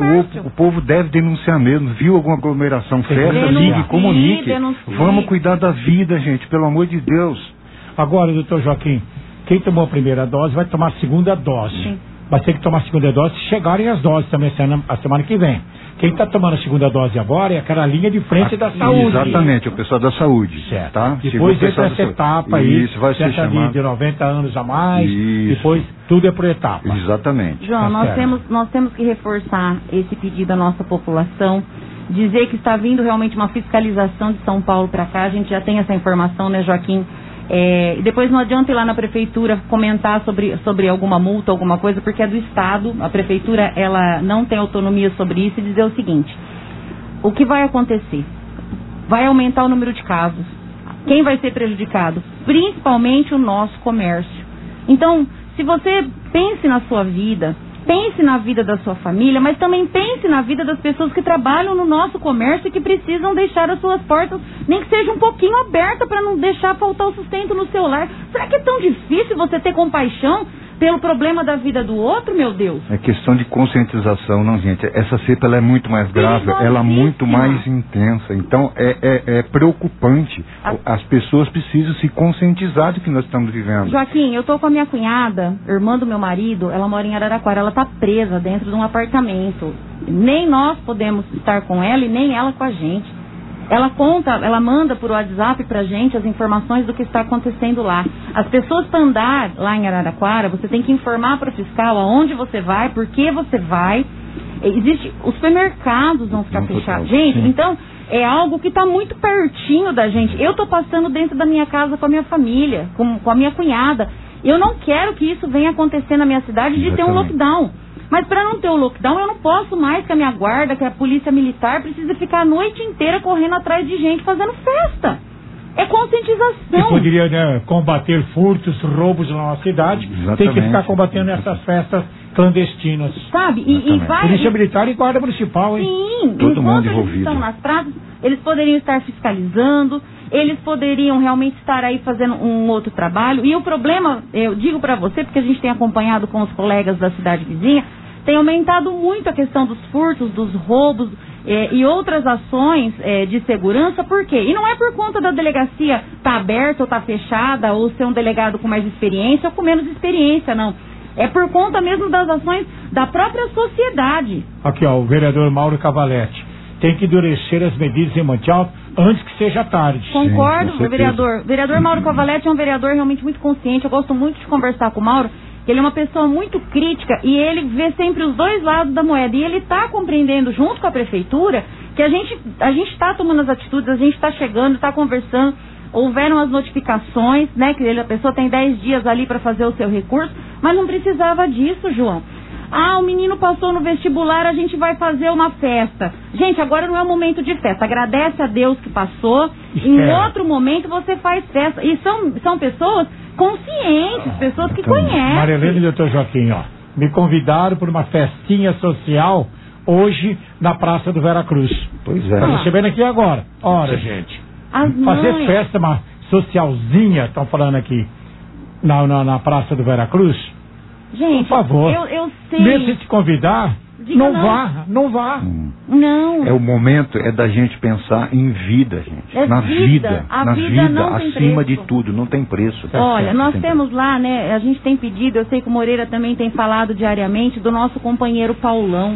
o povo deve denunciar mesmo. Viu alguma aglomeração, festa, ligue, comunique. Vamos cuidar da vida, gente, pelo amor de Deus. Agora, doutor Joaquim, quem tomou a primeira dose vai tomar a segunda dose. Sim. Vai ter que tomar a segunda dose se chegarem as doses também a semana que vem. Quem está tomando a segunda dose agora é aquela linha de frente da saúde. Exatamente, o pessoal da saúde. Certo. Tá? Depois entra essa etapa aí, vai ser chamado de 90 anos a mais, depois tudo é por etapa. Exatamente. João, nós temos que reforçar esse pedido à nossa população, dizer que está vindo realmente uma fiscalização de São Paulo para cá, a gente já tem essa informação, né, Joaquim? E depois não adianta ir lá na prefeitura comentar sobre alguma multa, alguma coisa, porque é do Estado, a prefeitura ela não tem autonomia sobre isso, e dizer o seguinte: o que vai acontecer? Vai aumentar o número de casos. Quem vai ser prejudicado? Principalmente o nosso comércio. Então, se você pense na sua vida, pense na vida da sua família, mas também pense na vida das pessoas que trabalham no nosso comércio e que precisam deixar as suas portas, nem que seja um pouquinho aberta, para não deixar faltar o sustento no seu lar. Será que é tão difícil você ter compaixão pelo problema da vida do outro, meu Deus? É questão de conscientização, não, gente. Essa cepa ela é muito mais grave, ela é muito mais intensa. Então, é preocupante. As pessoas precisam se conscientizar do que nós estamos vivendo. Joaquim, eu estou com a minha cunhada, irmã do meu marido, ela mora em Araraquara, ela está presa dentro de um apartamento. Nem nós podemos estar com ela e nem ela com a gente. Ela manda por WhatsApp pra gente as informações do que está acontecendo lá. As pessoas para andar lá em Araraquara, você tem que informar para o fiscal aonde você vai, por que você vai. Os supermercados vão ficar fechados. Gente, então é algo que está muito pertinho da gente. Eu estou passando dentro da minha casa com a minha família, com a minha cunhada. Eu não quero que isso venha acontecer na minha cidade de ter um lockdown. Mas para não ter o lockdown, eu não posso mais que a minha guarda, que a polícia militar, precisa ficar a noite inteira correndo atrás de gente fazendo festa. É conscientização. E poderia combater furtos, roubos na nossa cidade. Exatamente. Tem que ficar combatendo essas festas clandestinas. Sabe? E vai... Polícia Militar e Guarda Municipal, hein? Sim. Todo mundo enquanto eles estão nas praças, eles poderiam estar fiscalizando, eles poderiam realmente estar aí fazendo um outro trabalho. E o problema, eu digo para você, porque a gente tem acompanhado com os colegas da cidade vizinha, tem aumentado muito a questão dos furtos, dos roubos e outras ações de segurança. Por quê? E não é por conta da delegacia estar aberta ou estar fechada, ou ser um delegado com mais experiência ou com menos experiência, não. É por conta mesmo das ações da própria sociedade. Aqui, ó, o vereador Mauro Cavalete. Tem que endurecer as medidas em Monte Alto antes que seja tarde. Concordo, sim, vereador. Vereador Mauro Cavalete é um vereador realmente muito consciente. Eu gosto muito de conversar com o Mauro. Ele é uma pessoa muito crítica e ele vê sempre os dois lados da moeda. E ele está compreendendo, junto com a prefeitura, que a gente está tomando as atitudes, a gente está chegando, está conversando, houveram as notificações, né, que a pessoa tem 10 dias ali para fazer o seu recurso, mas não precisava disso, João. O menino passou no vestibular, a gente vai fazer uma festa. Gente, agora não é o momento de festa. Agradece a Deus que passou. Em outro momento você faz festa. E são pessoas conscientes, pessoas que conhecem. Maria Helena e doutor Joaquim, me convidaram para uma festinha social hoje na Praça do Veracruz. Pois é. Tá recebendo aqui agora. Ora, gente. Fazer festa, uma socialzinha, estão falando aqui, na Praça do Veracruz. Gente, por favor, eu sei. Mesmo se te convidar, não vá. Não. É o momento, da gente pensar em vida, gente. A vida não tem acima preço. de tudo, não tem preço. Olha, nós temos lá, né, a gente tem pedido, eu sei que o Moreira também tem falado diariamente, do nosso companheiro Paulão.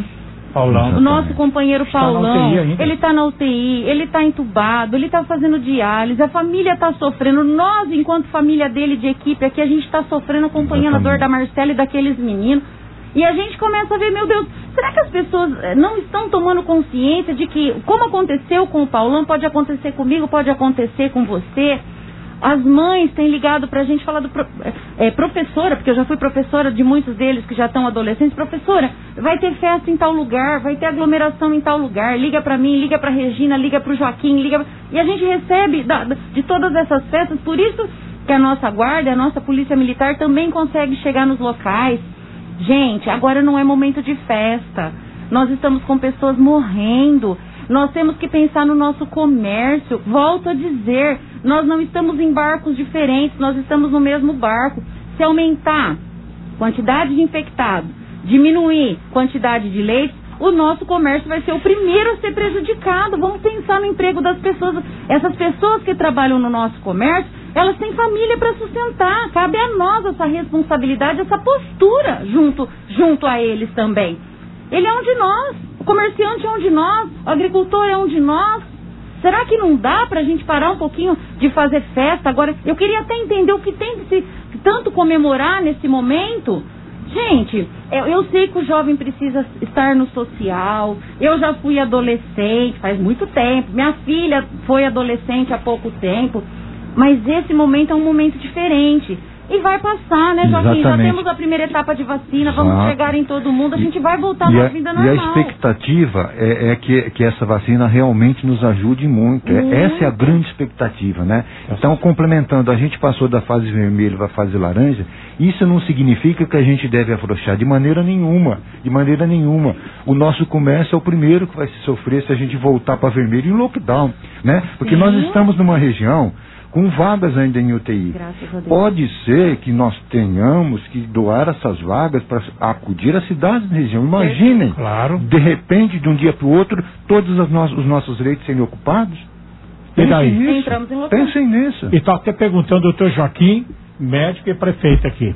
O nosso companheiro Paulão, ele está na UTI, ele está entubado, ele está fazendo diálise, a família está sofrendo, nós, enquanto família dele, de equipe aqui, a gente está sofrendo, acompanhando a dor da Marcela e daqueles meninos, e a gente começa a ver, meu Deus, será que as pessoas não estão tomando consciência de que, como aconteceu com o Paulão, pode acontecer comigo, pode acontecer com você? As mães têm ligado pra gente, falar professora, porque eu já fui professora de muitos deles que já estão adolescentes. Professora, vai ter festa em tal lugar, vai ter aglomeração em tal lugar, liga pra mim, liga pra Regina, liga pro Joaquim, e a gente recebe de todas essas festas. Por isso que a nossa guarda, a nossa polícia militar também consegue chegar nos locais. Gente, agora não é momento de festa, nós estamos com pessoas morrendo. Nós temos que pensar no nosso comércio. Volto a dizer, nós não estamos em barcos diferentes, nós estamos no mesmo barco. Se aumentar quantidade de infectados, diminuir quantidade de leitos, o nosso comércio vai ser o primeiro a ser prejudicado. Vamos pensar no emprego das pessoas. Essas pessoas que trabalham no nosso comércio, elas têm família para sustentar. Cabe a nós essa responsabilidade, essa postura junto a eles também. Ele é um de nós, o comerciante é um de nós, o agricultor é um de nós. Será que não dá pra gente parar um pouquinho de fazer festa? Agora, eu queria até entender o que tem de se tanto comemorar nesse momento. Gente, eu sei que o jovem precisa estar no social. Eu já fui adolescente faz muito tempo. Minha filha foi adolescente há pouco tempo. Mas esse momento é um momento diferente. E vai passar, né, Joaquim? Já temos a primeira etapa de vacina, vamos chegar em todo mundo, a gente vai voltar à vida normal. E a expectativa é que essa vacina realmente nos ajude muito. Essa é a grande expectativa, né? Então, complementando, a gente passou da fase vermelha para a fase laranja, isso não significa que a gente deve afrouxar de maneira nenhuma. De maneira nenhuma. O nosso comércio é o primeiro que vai se sofrer se a gente voltar para vermelho em lockdown, né? Porque nós estamos numa região com vagas ainda em UTI. Pode ser que nós tenhamos que doar essas vagas para acudir às cidades da região. Imaginem, de repente, de um dia para o outro, todos os nossos leitos serem ocupados. E daí? Pensem nisso. E estou até perguntando ao doutor Joaquim, médico e prefeito aqui.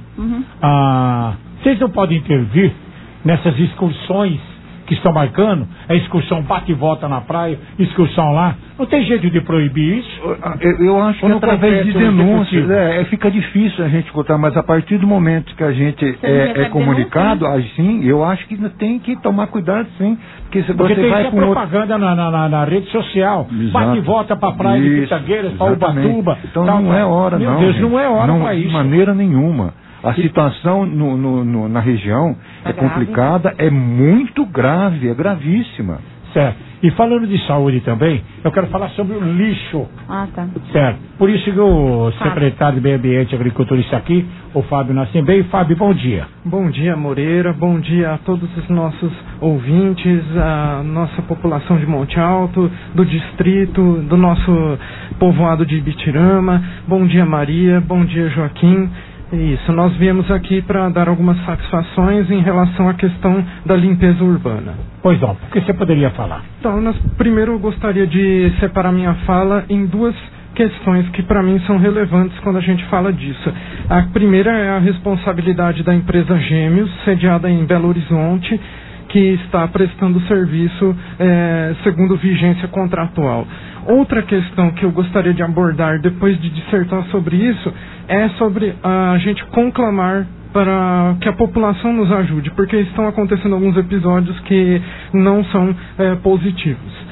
Vocês não podem intervir nessas excursões que estão marcando? A excursão bate e volta na praia, excursão lá. Não tem jeito de proibir isso? Eu acho que através de denúncias fica difícil a gente contar, mas a partir do momento que a gente é comunicado, assim, eu acho que tem que tomar cuidado, sim. Porque se você vai com propaganda na rede social, bate e volta para a praia de Pitangueiras, para Ubatuba. Então não é hora, não. Meu Deus, não é hora para isso. De maneira nenhuma. A situação na região é complicada, é muito grave, é gravíssima. Certo. E falando de saúde também, eu quero falar sobre o lixo. Certo. Por isso que o secretário de Meio Ambiente e Agricultura está aqui, o Fábio Nascimento. Fábio, bom dia. Bom dia, Moreira. Bom dia a todos os nossos ouvintes, a nossa população de Monte Alto, do distrito, do nosso povoado de Ibitirama. Bom dia, Maria. Bom dia, Joaquim. Isso, nós viemos aqui para dar algumas satisfações em relação à questão da limpeza urbana. Pois não, o que você poderia falar? Então, primeiro eu gostaria de separar minha fala em duas questões que para mim são relevantes quando a gente fala disso. A primeira é a responsabilidade da empresa Gêmeos, sediada em Belo Horizonte, que está prestando serviço segundo vigência contratual. Outra questão que eu gostaria de abordar depois de dissertar sobre isso é sobre a gente conclamar para que a população nos ajude, porque estão acontecendo alguns episódios que não são positivos.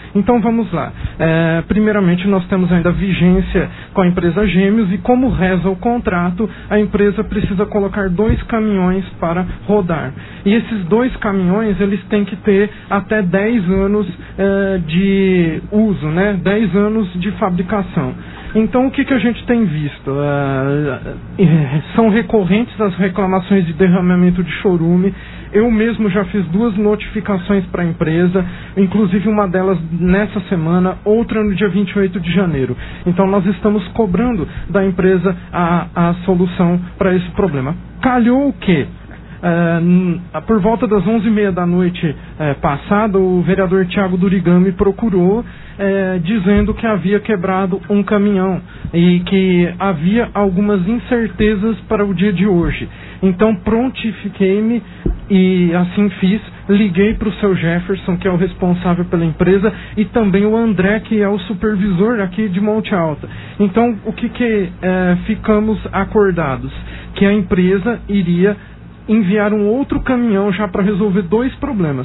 Então vamos lá. Primeiramente, nós temos ainda vigência com a empresa Gêmeos e como reza o contrato, a empresa precisa colocar 2 caminhões para rodar. E esses 2 caminhões, eles têm que ter até 10 anos de uso, né? 10 anos de fabricação. Então, o que a gente tem visto? São recorrentes as reclamações de derramamento de chorume. Eu mesmo já fiz 2 notificações para a empresa, inclusive uma delas nessa semana, outra no dia 28 de janeiro. Então, nós estamos cobrando da empresa a solução para esse problema. Calhou o quê? Por volta das 11h30 da noite passada, o vereador Thiago Durigan me procurou dizendo que havia quebrado um caminhão e que havia algumas incertezas para o dia de hoje. Então prontifiquei-me e assim fiz, liguei para o seu Jefferson, que é o responsável pela empresa, e também o André, que é o supervisor aqui de Monte Alto. Então o que ficamos acordados? Que a empresa iria enviar um outro caminhão já para resolver 2 problemas.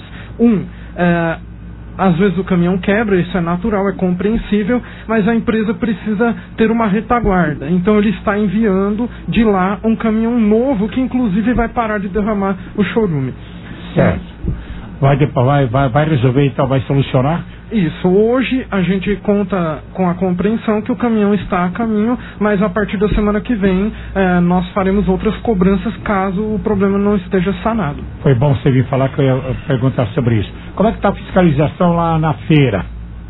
Às vezes o caminhão quebra, isso é natural, é compreensível, mas a empresa precisa ter uma retaguarda. Então ele está enviando de lá um caminhão novo que inclusive vai parar de derramar o chorume. Certo. Vai resolver, então, vai solucionar? Isso, hoje a gente conta com a compreensão que o caminhão está a caminho, mas a partir da semana que vem nós faremos outras cobranças caso o problema não esteja sanado. Foi bom você vir falar que eu ia perguntar sobre isso. Como é que está a fiscalização lá na feira?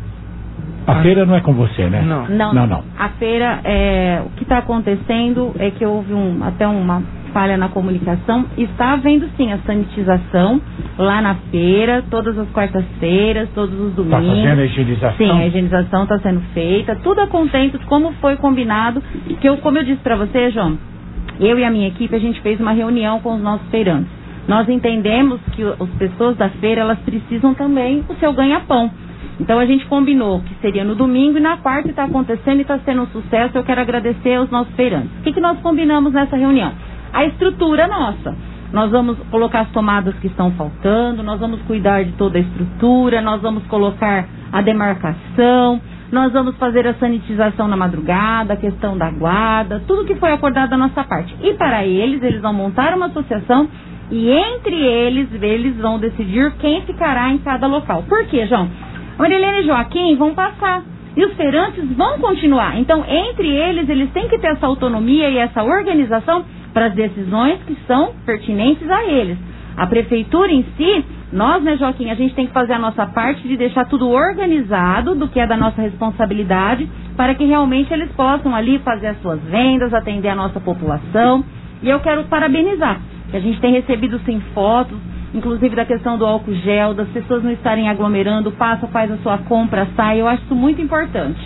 A feira não é com você, né? Não. A feira, o que está acontecendo é que houve até uma falha na comunicação. Está havendo sim a sanitização lá na feira, todas as quartas-feiras, todos os domingos. Está fazendo a higienização? Sim, a higienização está sendo feita, tudo a contento, como foi combinado, como eu disse para você, João, eu e a minha equipe, a gente fez uma reunião com os nossos feirantes. Nós entendemos que as pessoas da feira, elas precisam também do seu ganha-pão. Então a gente combinou que seria no domingo e na quarta está acontecendo e está sendo um sucesso. Eu quero agradecer aos nossos feirantes. O que nós combinamos nessa reunião? A estrutura nossa. Nós vamos colocar as tomadas que estão faltando, nós vamos cuidar de toda a estrutura, nós vamos colocar a demarcação, nós vamos fazer a sanitização na madrugada, a questão da guarda, tudo que foi acordado da nossa parte. E para eles vão montar uma associação e entre eles vão decidir quem ficará em cada local. Por quê, João? Marilene e Joaquim vão passar e os feirantes vão continuar. Então, entre eles têm que ter essa autonomia e essa organização para as decisões que são pertinentes a eles. A prefeitura em si, nós, né, Joaquim, a gente tem que fazer a nossa parte de deixar tudo organizado do que é da nossa responsabilidade para que realmente eles possam ali fazer as suas vendas, atender a nossa população. E eu quero parabenizar, que a gente tem recebido sim fotos, inclusive da questão do álcool gel, das pessoas não estarem aglomerando, passa, faz a sua compra, sai, eu acho isso muito importante.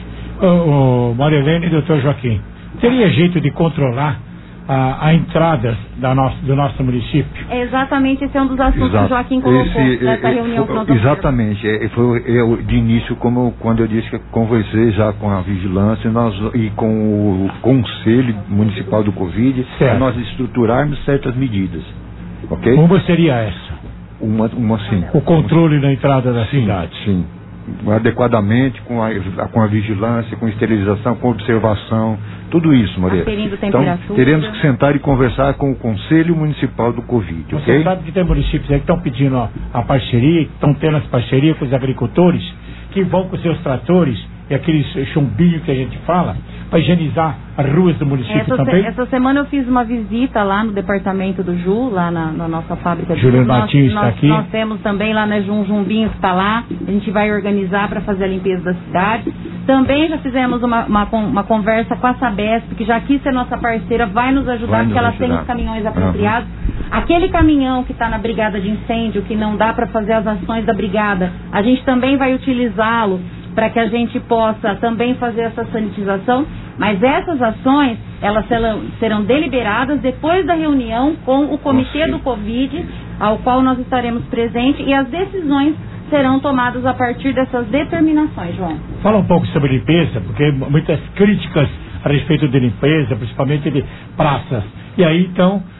Marilene e doutor Joaquim, teria jeito de controlar a entrada do nosso município? Exatamente, esse é um dos assuntos que o Joaquim colocou nessa reunião. Exatamente, foi de início, quando eu disse que com você, já com a vigilância e com o Conselho Municipal do Covid, nós estruturarmos certas medidas. Okay? Uma seria essa? Uma sim. O controle da entrada da cidade? Sim. Adequadamente, com a vigilância, com esterilização, com observação, tudo isso, Maria. Então, teremos que sentar e conversar com o Conselho Municipal do Covid, ok? Você sabe que tem municípios aí que estão pedindo a parceria, que estão tendo as parcerias com os agricultores, que vão com seus tratores e aqueles chumbinhos que a gente fala, para higienizar as ruas do município também. Essa semana eu fiz uma visita lá no departamento do Ju, lá na nossa fábrica de Juliano Martins está aqui. Nós temos também lá na Jumbinho que está lá, a gente vai organizar para fazer a limpeza da cidade. Também já fizemos uma conversa com a Sabesp, que já quis ser nossa parceira, vai nos ajudar, porque ela tem os caminhões apropriados. Aquele caminhão que está na brigada de incêndio, que não dá para fazer as ações da brigada, a gente também vai utilizá-lo para que a gente possa também fazer essa sanitização, mas essas ações, elas serão deliberadas depois da reunião com o Comitê do Covid, ao qual nós estaremos presentes, e as decisões serão tomadas a partir dessas determinações, João. Fala um pouco sobre limpeza, porque muitas críticas a respeito de limpeza, principalmente de praças. E aí, então,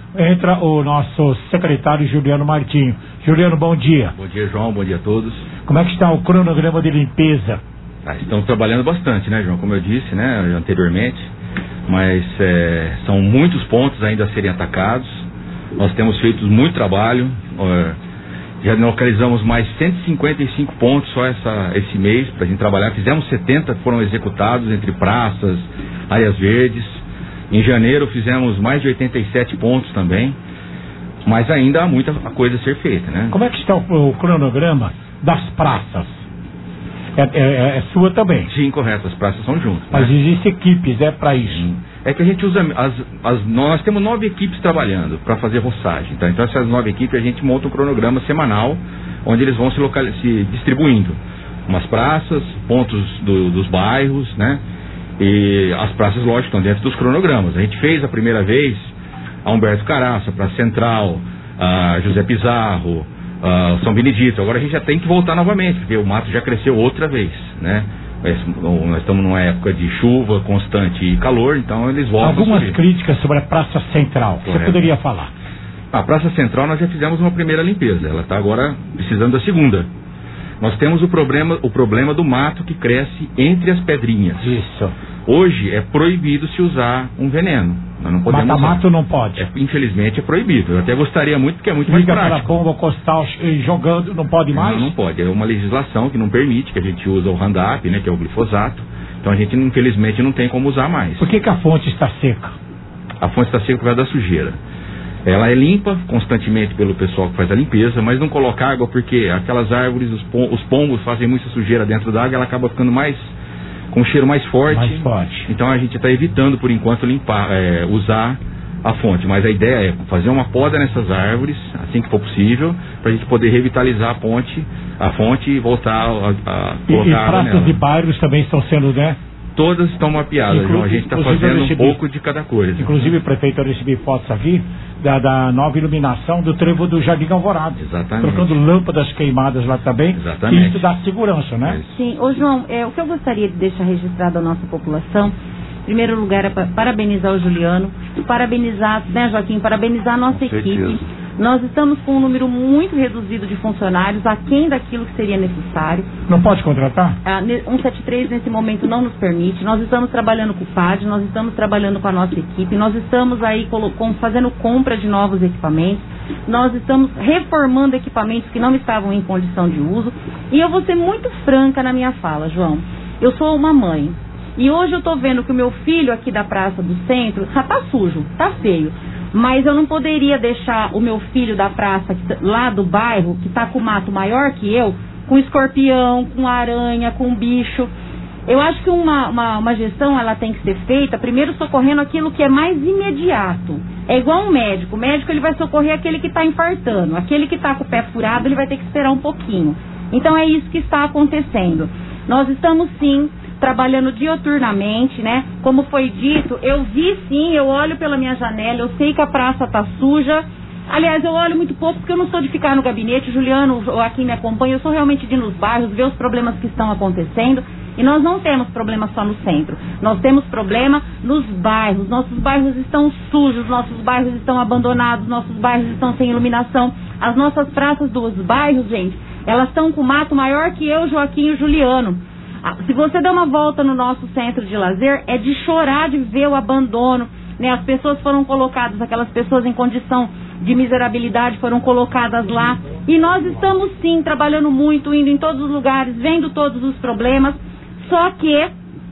entra o nosso secretário Juliano Martinho. Juliano, bom dia. Bom dia, João, bom dia a todos. Como é que está o cronograma de limpeza? Estamos trabalhando bastante, né, João, como eu disse, né, anteriormente, mas são muitos pontos ainda a serem atacados. Nós temos feito muito trabalho, já localizamos mais 155 pontos só esse mês para a gente trabalhar. Fizemos 70 que foram executados entre praças, áreas verdes. Em janeiro fizemos mais de 87 pontos também, mas ainda há muita coisa a ser feita, né? Como é que está o cronograma das praças? É sua também? Sim, correto, as praças são juntas. Mas existem equipes, para isso? É que a gente usa, nós temos 9 equipes trabalhando para fazer roçagem, tá? Então essas 9 equipes a gente monta um cronograma semanal, onde eles vão se distribuindo. Umas praças, pontos dos bairros, né? E as praças, lógico, estão dentro dos cronogramas. A gente fez a primeira vez a Humberto Caraça, Praça Central, a José Pizarro, São Benedito. Agora a gente já tem que voltar novamente, porque o mato já cresceu outra vez, né? Nós estamos numa época de chuva constante e calor, então eles voltam. Algumas críticas sobre a Praça Central, você poderia falar? A Praça Central nós já fizemos uma primeira limpeza, ela está agora precisando da segunda. Nós temos o problema do mato que cresce entre as pedrinhas. Isso. Hoje é proibido se usar um veneno. Nós não podemos Mata-mato não pode. Infelizmente é proibido. Eu até gostaria muito, porque é muito mais prático. Liga para a bomba costal jogando, não pode mais? Não pode. É uma legislação que não permite que a gente use o Roundup, né, que é o glifosato. Então a gente, infelizmente, não tem como usar mais. Por que a fonte está seca? A fonte está seca por causa da sujeira. Ela é limpa constantemente pelo pessoal que faz a limpeza, mas não coloca água porque aquelas árvores, os pombos fazem muita sujeira dentro da água, ela acaba ficando com um cheiro mais forte. Então a gente está evitando por enquanto usar a fonte, mas a ideia é fazer uma poda nessas árvores assim que for possível, para a gente poder revitalizar a fonte e voltar a colocar água nela. E praças e bairros também estão sendo, né? Todas estão mapeadas, João. A gente está fazendo um pouco de cada coisa. Inclusive, prefeito, eu recebi fotos aqui da nova iluminação do trevo do Jardim Alvorada. Exatamente. Trocando lâmpadas queimadas lá também. Exatamente. E isso dá segurança, né? Sim. Ô, João, o que eu gostaria de deixar registrado à nossa população, em primeiro lugar, é parabenizar o Juliano, parabenizar, né, Joaquim, parabenizar a nossa equipe. Nós estamos com um número muito reduzido de funcionários, aquém daquilo que seria necessário. Não pode contratar? 173 nesse momento não nos permite. Nós estamos trabalhando com o PAD, nós estamos trabalhando com a nossa equipe, nós estamos aí fazendo compra de novos equipamentos, nós estamos reformando equipamentos que não estavam em condição de uso. E eu vou ser muito franca na minha fala, João. Eu sou uma mãe. E hoje eu estou vendo que o meu filho aqui da Praça do Centro já tá sujo, tá feio. Mas eu não poderia deixar o meu filho da praça, lá do bairro, que está com o mato maior que eu, com escorpião, com aranha, com bicho. Eu acho que uma gestão ela tem que ser feita, primeiro socorrendo aquilo que é mais imediato. É igual um médico. O médico ele vai socorrer aquele que está infartando. Aquele que está com o pé furado, ele vai ter que esperar um pouquinho. Então é isso que está acontecendo. Nós estamos sim trabalhando dioturnamente, né? Como foi dito, eu vi sim, eu olho pela minha janela, eu sei que a praça tá suja. Aliás, eu olho muito pouco porque eu não sou de ficar no gabinete. O Juliano, aqui me acompanha, eu sou realmente de ir nos bairros, ver os problemas que estão acontecendo. E nós não temos problema só no centro, nós temos problema nos bairros. Nossos bairros estão sujos, nossos bairros estão abandonados, nossos bairros estão sem iluminação. As nossas praças dos bairros, gente, elas estão com mato maior que eu, Joaquim e o Juliano. Se você der uma volta no nosso centro de lazer, é de chorar de ver o abandono, né? As pessoas foram colocadas, aquelas pessoas em condição de miserabilidade foram colocadas lá. E nós estamos sim trabalhando muito, indo em todos os lugares, vendo todos os problemas. Só que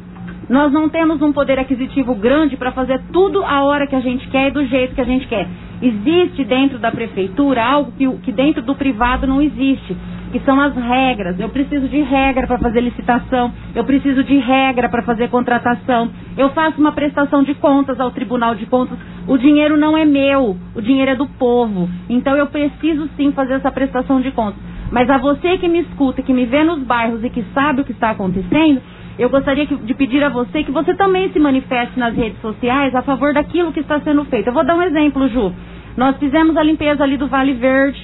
nós não temos um poder aquisitivo grande para fazer tudo a hora que a gente quer e do jeito que a gente quer. Existe dentro da prefeitura algo que dentro do privado não existe, que são as regras. Eu preciso de regra para fazer licitação, eu preciso de regra para fazer contratação, eu faço uma prestação de contas ao Tribunal de Contas. O dinheiro não é meu, o dinheiro é do povo. Então eu preciso sim fazer essa prestação de contas. Mas a você que me escuta, que me vê nos bairros e que sabe o que está acontecendo, eu gostaria de pedir a você que você também se manifeste nas redes sociais a favor daquilo que está sendo feito. Eu vou dar um exemplo, Ju. Nós fizemos a limpeza ali do Vale Verde.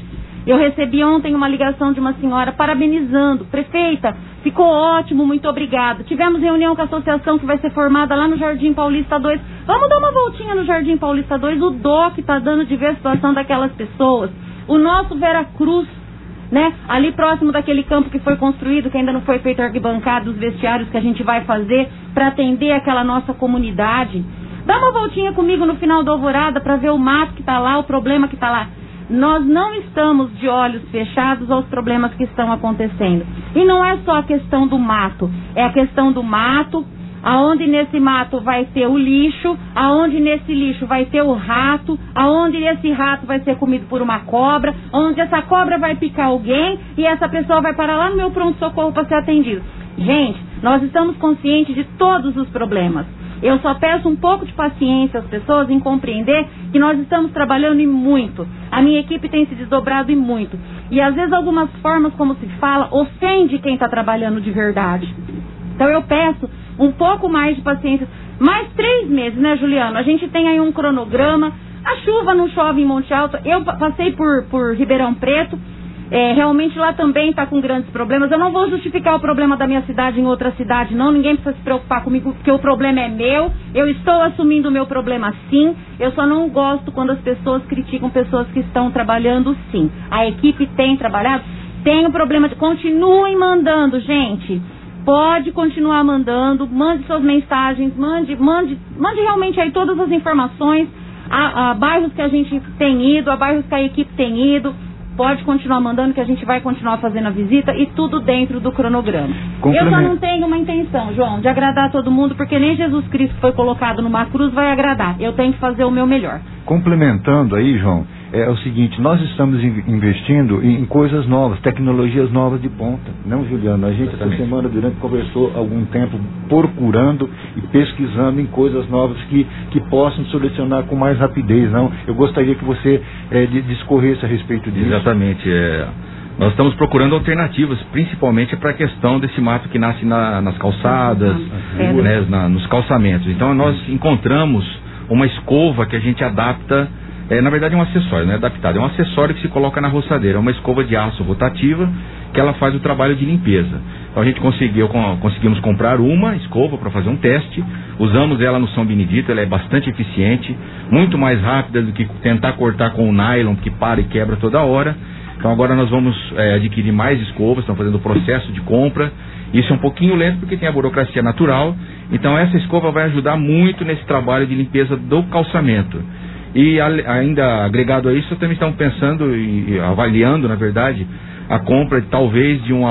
Eu recebi ontem uma ligação de uma senhora parabenizando. Prefeita, ficou ótimo, muito obrigada. Tivemos reunião com a associação que vai ser formada lá no Jardim Paulista 2. Vamos dar uma voltinha no Jardim Paulista 2. O dó que está dando de ver a situação daquelas pessoas. O nosso Veracruz, né? Ali próximo daquele campo que foi construído, que ainda não foi feito a arquibancada, os vestiários que a gente vai fazer para atender aquela nossa comunidade. Dá uma voltinha comigo no final da alvorada para ver o mato que está lá, o problema que está lá. Nós não estamos de olhos fechados aos problemas que estão acontecendo. E não é só a questão do mato, é a questão do mato, aonde nesse mato vai ter o lixo, aonde nesse lixo vai ter o rato, aonde esse rato vai ser comido por uma cobra, onde essa cobra vai picar alguém e essa pessoa vai parar lá no meu pronto-socorro para ser atendida. Gente, nós estamos conscientes de todos os problemas. Eu só peço um pouco de paciência às pessoas em compreender que nós estamos trabalhando e muito. A minha equipe tem se desdobrado e muito. E às vezes algumas formas como se fala ofende quem está trabalhando de verdade. Então eu peço um pouco mais de paciência. Mais 3 meses, né, Juliano? A gente tem aí um cronograma. A chuva não chove em Monte Alto. Eu passei por Ribeirão Preto. Realmente lá também está com grandes problemas. Eu não vou justificar o problema da minha cidade em outra cidade, não. Ninguém precisa se preocupar comigo, porque o problema é meu. Eu estou assumindo o meu problema, sim. Eu só não gosto quando as pessoas criticam pessoas que estão trabalhando, sim. A equipe tem trabalhado. Tem um problema de... Continuem mandando, gente. Pode continuar mandando. Mande suas mensagens. Mande realmente aí todas as informações. A bairros que a gente tem ido, a bairros que a equipe tem ido. Pode continuar mandando, que a gente vai continuar fazendo a visita e tudo dentro do cronograma. Eu só não tenho uma intenção, João, de agradar todo mundo, porque nem Jesus Cristo foi colocado numa cruz vai agradar. Eu tenho que fazer o meu melhor. Complementando aí, João, é o seguinte, nós estamos investindo em coisas novas, tecnologias novas de ponta. Não, Juliano, a gente essa semana durante conversou algum tempo procurando e pesquisando em coisas novas que possam solucionar com mais rapidez. Não, eu gostaria que você discorresse a respeito disso. Exatamente. Nós estamos procurando alternativas, principalmente para a questão desse mato que nasce nas calçadas, né, nos calçamentos. Então nós encontramos uma escova que a gente adapta. Na verdade é um acessório, não é adaptado, é um acessório que se coloca na roçadeira, é uma escova de aço rotativa que ela faz o trabalho de limpeza. Então a gente conseguimos comprar uma escova para fazer um teste, usamos ela no São Benedito, ela é bastante eficiente, muito mais rápida do que tentar cortar com o nylon que para e quebra toda hora. Então agora nós vamos adquirir mais escovas, estamos fazendo o processo de compra. Isso é um pouquinho lento porque tem a burocracia natural, então essa escova vai ajudar muito nesse trabalho de limpeza do calçamento. E ainda agregado a isso, também estamos pensando e avaliando, na verdade, a compra talvez de um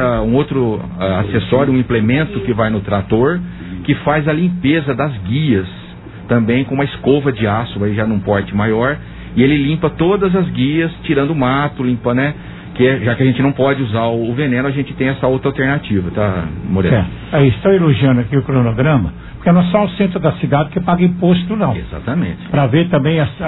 outro acessório, um implemento que vai no trator, que faz a limpeza das guias, também com uma escova de aço, aí já num porte maior, e ele limpa todas as guias, tirando o mato, limpa, né? Já que a gente não pode usar o veneno, a gente tem essa outra alternativa, tá, Moreno? Estou elogiando aqui o cronograma, porque não é só o centro da cidade que paga imposto, não. Exatamente. Para ver também as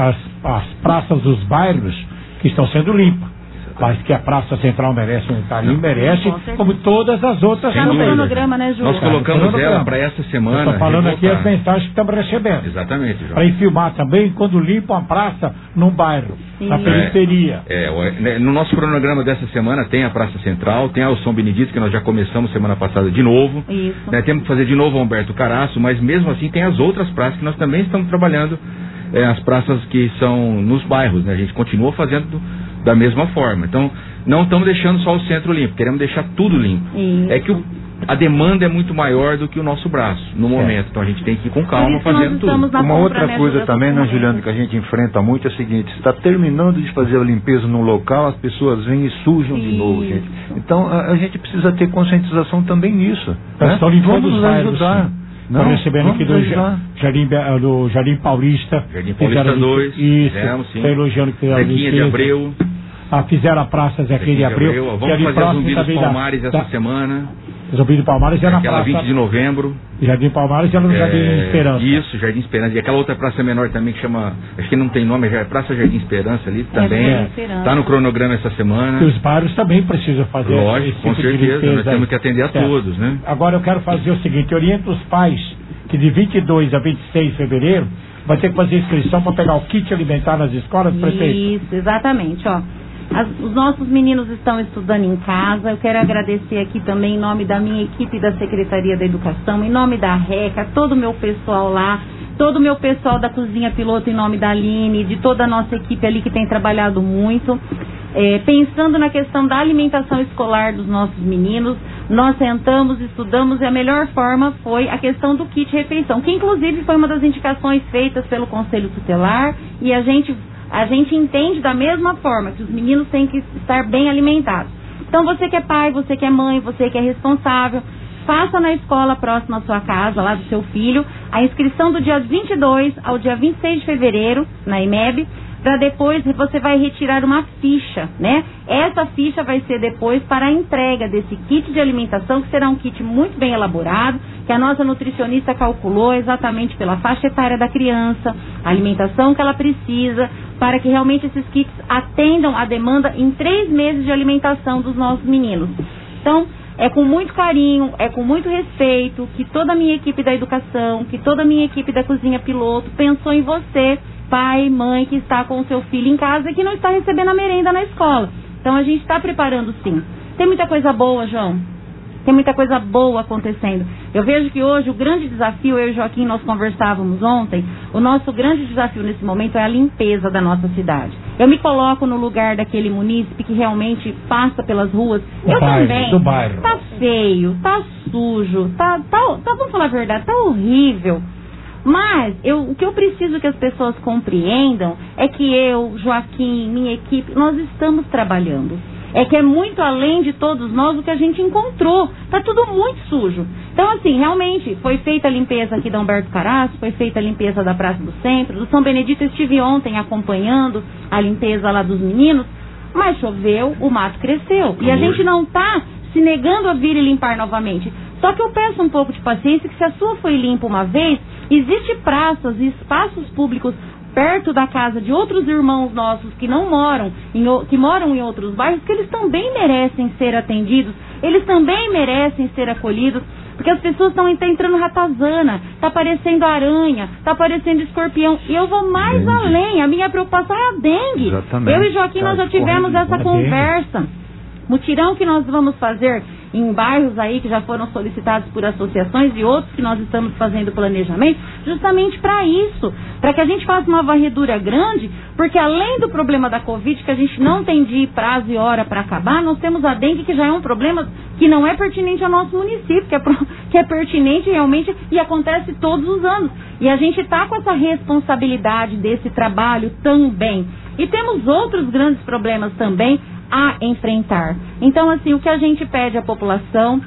praças dos bairros que estão sendo limpas. Mas que a Praça Central merece um carinho, merece, como todas as outras. Está no cronograma, né, Júlio? Nós colocamos ela para essa semana. Estou falando aqui as mensagens que estamos recebendo. Exatamente, João. Para infilmar também quando limpam a praça num bairro, na periferia. No nosso cronograma dessa semana tem a Praça Central, tem a São Benedito, que nós já começamos semana passada de novo. Isso. Temos que fazer de novo a Humberto Caraço, mas mesmo assim tem as outras praças que nós também estamos trabalhando, as praças que são nos bairros, né? A gente continua fazendo da mesma forma. Então, não estamos deixando só o centro limpo, queremos deixar tudo limpo. Isso. É que a demanda é muito maior do que o nosso braço no momento, então a gente tem que ir com calma fazendo tudo. Uma outra coisa também, né, Juliano, que a gente enfrenta muito é o seguinte: está terminando de fazer a limpeza no local, as pessoas vêm e sujam de novo, gente. Então a gente precisa ter conscientização também nisso, né? Vamos nos ajudar. Estou recebendo aqui do Jardim Paulista. Jardim Paulista 2. Isso, estou elogiando que Zequinha de Abreu. Fizeram a Praça Zequinha de Abreu. Vamos fazer a Zumbi dos Palmares essa semana. Zumbi do Palmares é na aquela praça. 20 de novembro. Jardim Palmares é no Jardim Esperança. Isso, Jardim Esperança. E aquela outra praça menor também que chama, acho que não tem nome, é Praça Jardim Esperança ali também. Está no cronograma essa semana. E os bairros também precisam fazer. Lógico, com certeza. Nós temos que atender a todos, né? Agora eu quero fazer o seguinte: oriento os pais que de 22 a 26 de fevereiro vai ter que fazer inscrição para pegar o kit alimentar nas escolas, prefeito. Isso, exatamente, ó. Os nossos meninos estão estudando em casa. Eu quero agradecer aqui também em nome da minha equipe da Secretaria da Educação, em nome da RECA, todo o meu pessoal lá, todo o meu pessoal da Cozinha Piloto, em nome da Aline, de toda a nossa equipe ali que tem trabalhado muito. Pensando na questão da alimentação escolar dos nossos meninos, nós sentamos, estudamos e a melhor forma foi a questão do kit refeição, que inclusive foi uma das indicações feitas pelo Conselho Tutelar, e a gente entende da mesma forma que os meninos têm que estar bem alimentados. Então você que é pai, você que é mãe, você que é responsável, faça na escola próxima à sua casa, lá do seu filho, a inscrição do dia 22 ao dia 26 de fevereiro, na IMEB, para depois você vai retirar uma ficha, né? Essa ficha vai ser depois para a entrega desse kit de alimentação, que será um kit muito bem elaborado, que a nossa nutricionista calculou exatamente pela faixa etária da criança, a alimentação que ela precisa, para que realmente esses kits atendam a demanda em 3 meses de alimentação dos nossos meninos. Então, é com muito carinho, é com muito respeito que toda a minha equipe da educação, que toda a minha equipe da Cozinha Piloto pensou em você, pai, mãe, que está com o seu filho em casa e que não está recebendo a merenda na escola. Então a gente está preparando sim. Tem muita coisa boa, João. Tem muita coisa boa acontecendo. Eu vejo que hoje o grande desafio, eu e o Joaquim, nós conversávamos ontem, o nosso grande desafio nesse momento é a limpeza da nossa cidade. Eu me coloco no lugar daquele munícipe que realmente passa pelas ruas. Eu também. Do bairro. Tá feio, tá sujo, vamos falar a verdade, tá horrível. Mas o que eu preciso que as pessoas compreendam é que eu, Joaquim, minha equipe, nós estamos trabalhando. É que é muito além de todos nós o que a gente encontrou. Tá tudo muito sujo. Então, assim, realmente, foi feita a limpeza aqui da Humberto Caraço, foi feita a limpeza da Praça do Centro, do São Benedito. Eu estive ontem acompanhando a limpeza lá dos meninos, mas choveu, o mato cresceu. E a gente não tá se negando a vir e limpar novamente. Só que eu peço um pouco de paciência, que se a sua foi limpa uma vez, existe praças e espaços públicos perto da casa de outros irmãos nossos que não moram, que moram em outros bairros, que eles também merecem ser atendidos, eles também merecem ser acolhidos, porque as pessoas estão entrando ratazana, está aparecendo aranha, está aparecendo escorpião, e eu vou mais além, a minha preocupação é a dengue. Exatamente. Eu e Joaquim, nós já tivemos essa conversa. Mutirão que nós vamos fazer em bairros aí que já foram solicitados por associações e outros que nós estamos fazendo planejamento, justamente para isso, para que a gente faça uma varredura grande, porque além do problema da Covid, que a gente não tem de prazo e hora para acabar, nós temos a dengue, que já é um problema que não é pertinente ao nosso município, que é pertinente realmente e acontece todos os anos. E a gente está com essa responsabilidade desse trabalho também. E temos outros grandes problemas também a enfrentar. Então, assim, o que a gente pede à população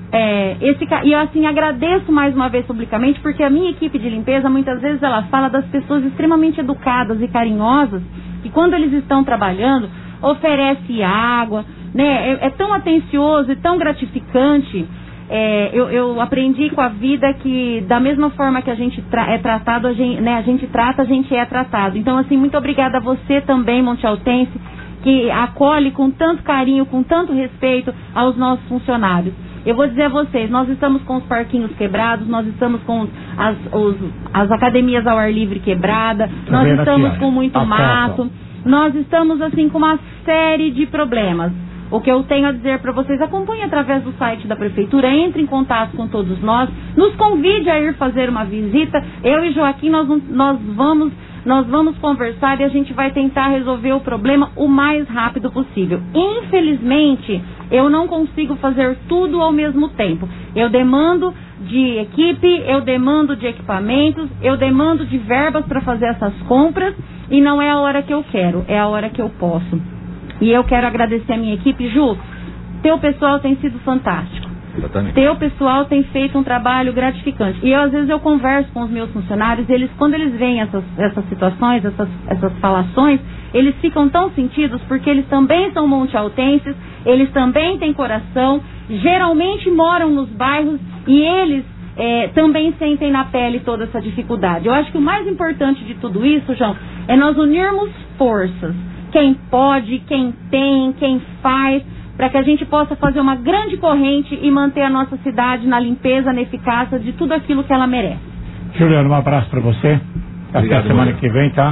e eu, assim, agradeço mais uma vez publicamente, porque a minha equipe de limpeza, muitas vezes ela fala das pessoas extremamente educadas e carinhosas, que quando eles estão trabalhando, oferece água, né? É tão atencioso e tão gratificante. Eu aprendi com a vida que da mesma forma que a gente é tratado, a gente trata, a gente é tratado. Então, assim, muito obrigada a você também, Montealtense, que acolhe com tanto carinho, com tanto respeito aos nossos funcionários. Eu vou dizer a vocês, nós estamos com os parquinhos quebrados, nós estamos com as academias ao ar livre quebrada, nós estamos com muito mato, nós estamos assim com uma série de problemas. O que eu tenho a dizer para vocês, acompanhe através do site da Prefeitura, entre em contato com todos nós, nos convide a ir fazer uma visita. Eu e Joaquim, nós vamos conversar e a gente vai tentar resolver o problema o mais rápido possível. Infelizmente, eu não consigo fazer tudo ao mesmo tempo. Eu demando de equipe, eu demando de equipamentos, eu demando de verbas para fazer essas compras, e não é a hora que eu quero, é a hora que eu posso. E eu quero agradecer a minha equipe. Ju, teu pessoal tem sido fantástico. Exatamente. Teu pessoal tem feito um trabalho gratificante. E às vezes eu converso com os meus funcionários, quando eles veem essas situações, essas falações, eles ficam tão sentidos, porque eles também são montealtenses, eles também têm coração, geralmente moram nos bairros e eles também sentem na pele toda essa dificuldade. Eu acho que o mais importante de tudo isso, João, é nós unirmos forças. Quem pode, quem tem, quem faz, para que a gente possa fazer uma grande corrente e manter a nossa cidade na limpeza, na eficácia de tudo aquilo que ela merece. Juliano, um abraço para você. Obrigado, até semana que vem, tá?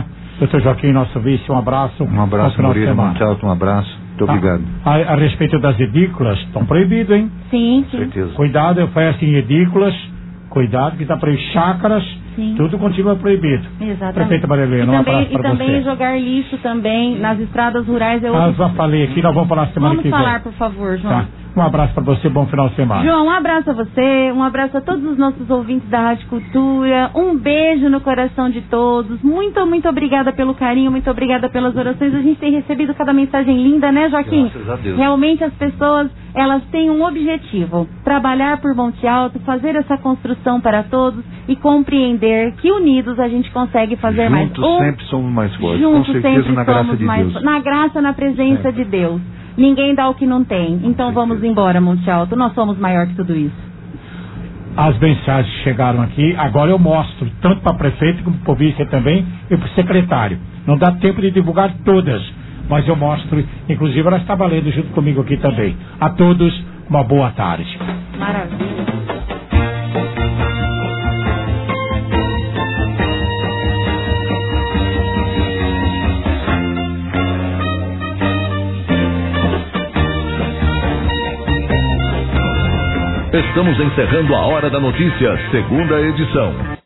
Doutor Joaquim, nosso vice, um abraço. Um abraço, Murilo Monte Alto, um abraço. Muito obrigado. A respeito das edículas, estão proibidas, hein? Sim, sim. Certeza. Cuidado, eu faço em edículas, cuidado que está proibido. Chácaras, sim, tudo continua proibido. Exatamente. Prefeita Maria Helena, um abraço para você. E também jogar lixo também nas estradas rurais. Eu já falei aqui, nós vamos falar semana que vem. Vamos falar, por favor, João. Tá. Um abraço para você, bom final de semana. João, um abraço a você, um abraço a todos os nossos ouvintes da Rádio Cultura, um beijo no coração de todos, muito, muito obrigada pelo carinho, muito obrigada pelas orações, a gente tem recebido cada mensagem linda, né, Joaquim? Graças a Deus. Realmente as pessoas, elas têm um objetivo, trabalhar por Monte Alto, fazer essa construção para todos e compreender que unidos a gente consegue fazer mais. Juntos sempre somos mais fortes, juntos com certeza, sempre na graça somos de mais Deus. na graça, na presença de Deus. Ninguém dá o que não tem. Então vamos embora, Monte Alto. Nós somos maior que tudo isso. As mensagens chegaram aqui. Agora eu mostro, tanto para prefeito como para o vice também e para o secretário. Não dá tempo de divulgar todas, mas eu mostro. Inclusive ela está valendo junto comigo aqui também. A todos, uma boa tarde. Maravilha. Estamos encerrando a Hora da Notícia, segunda edição.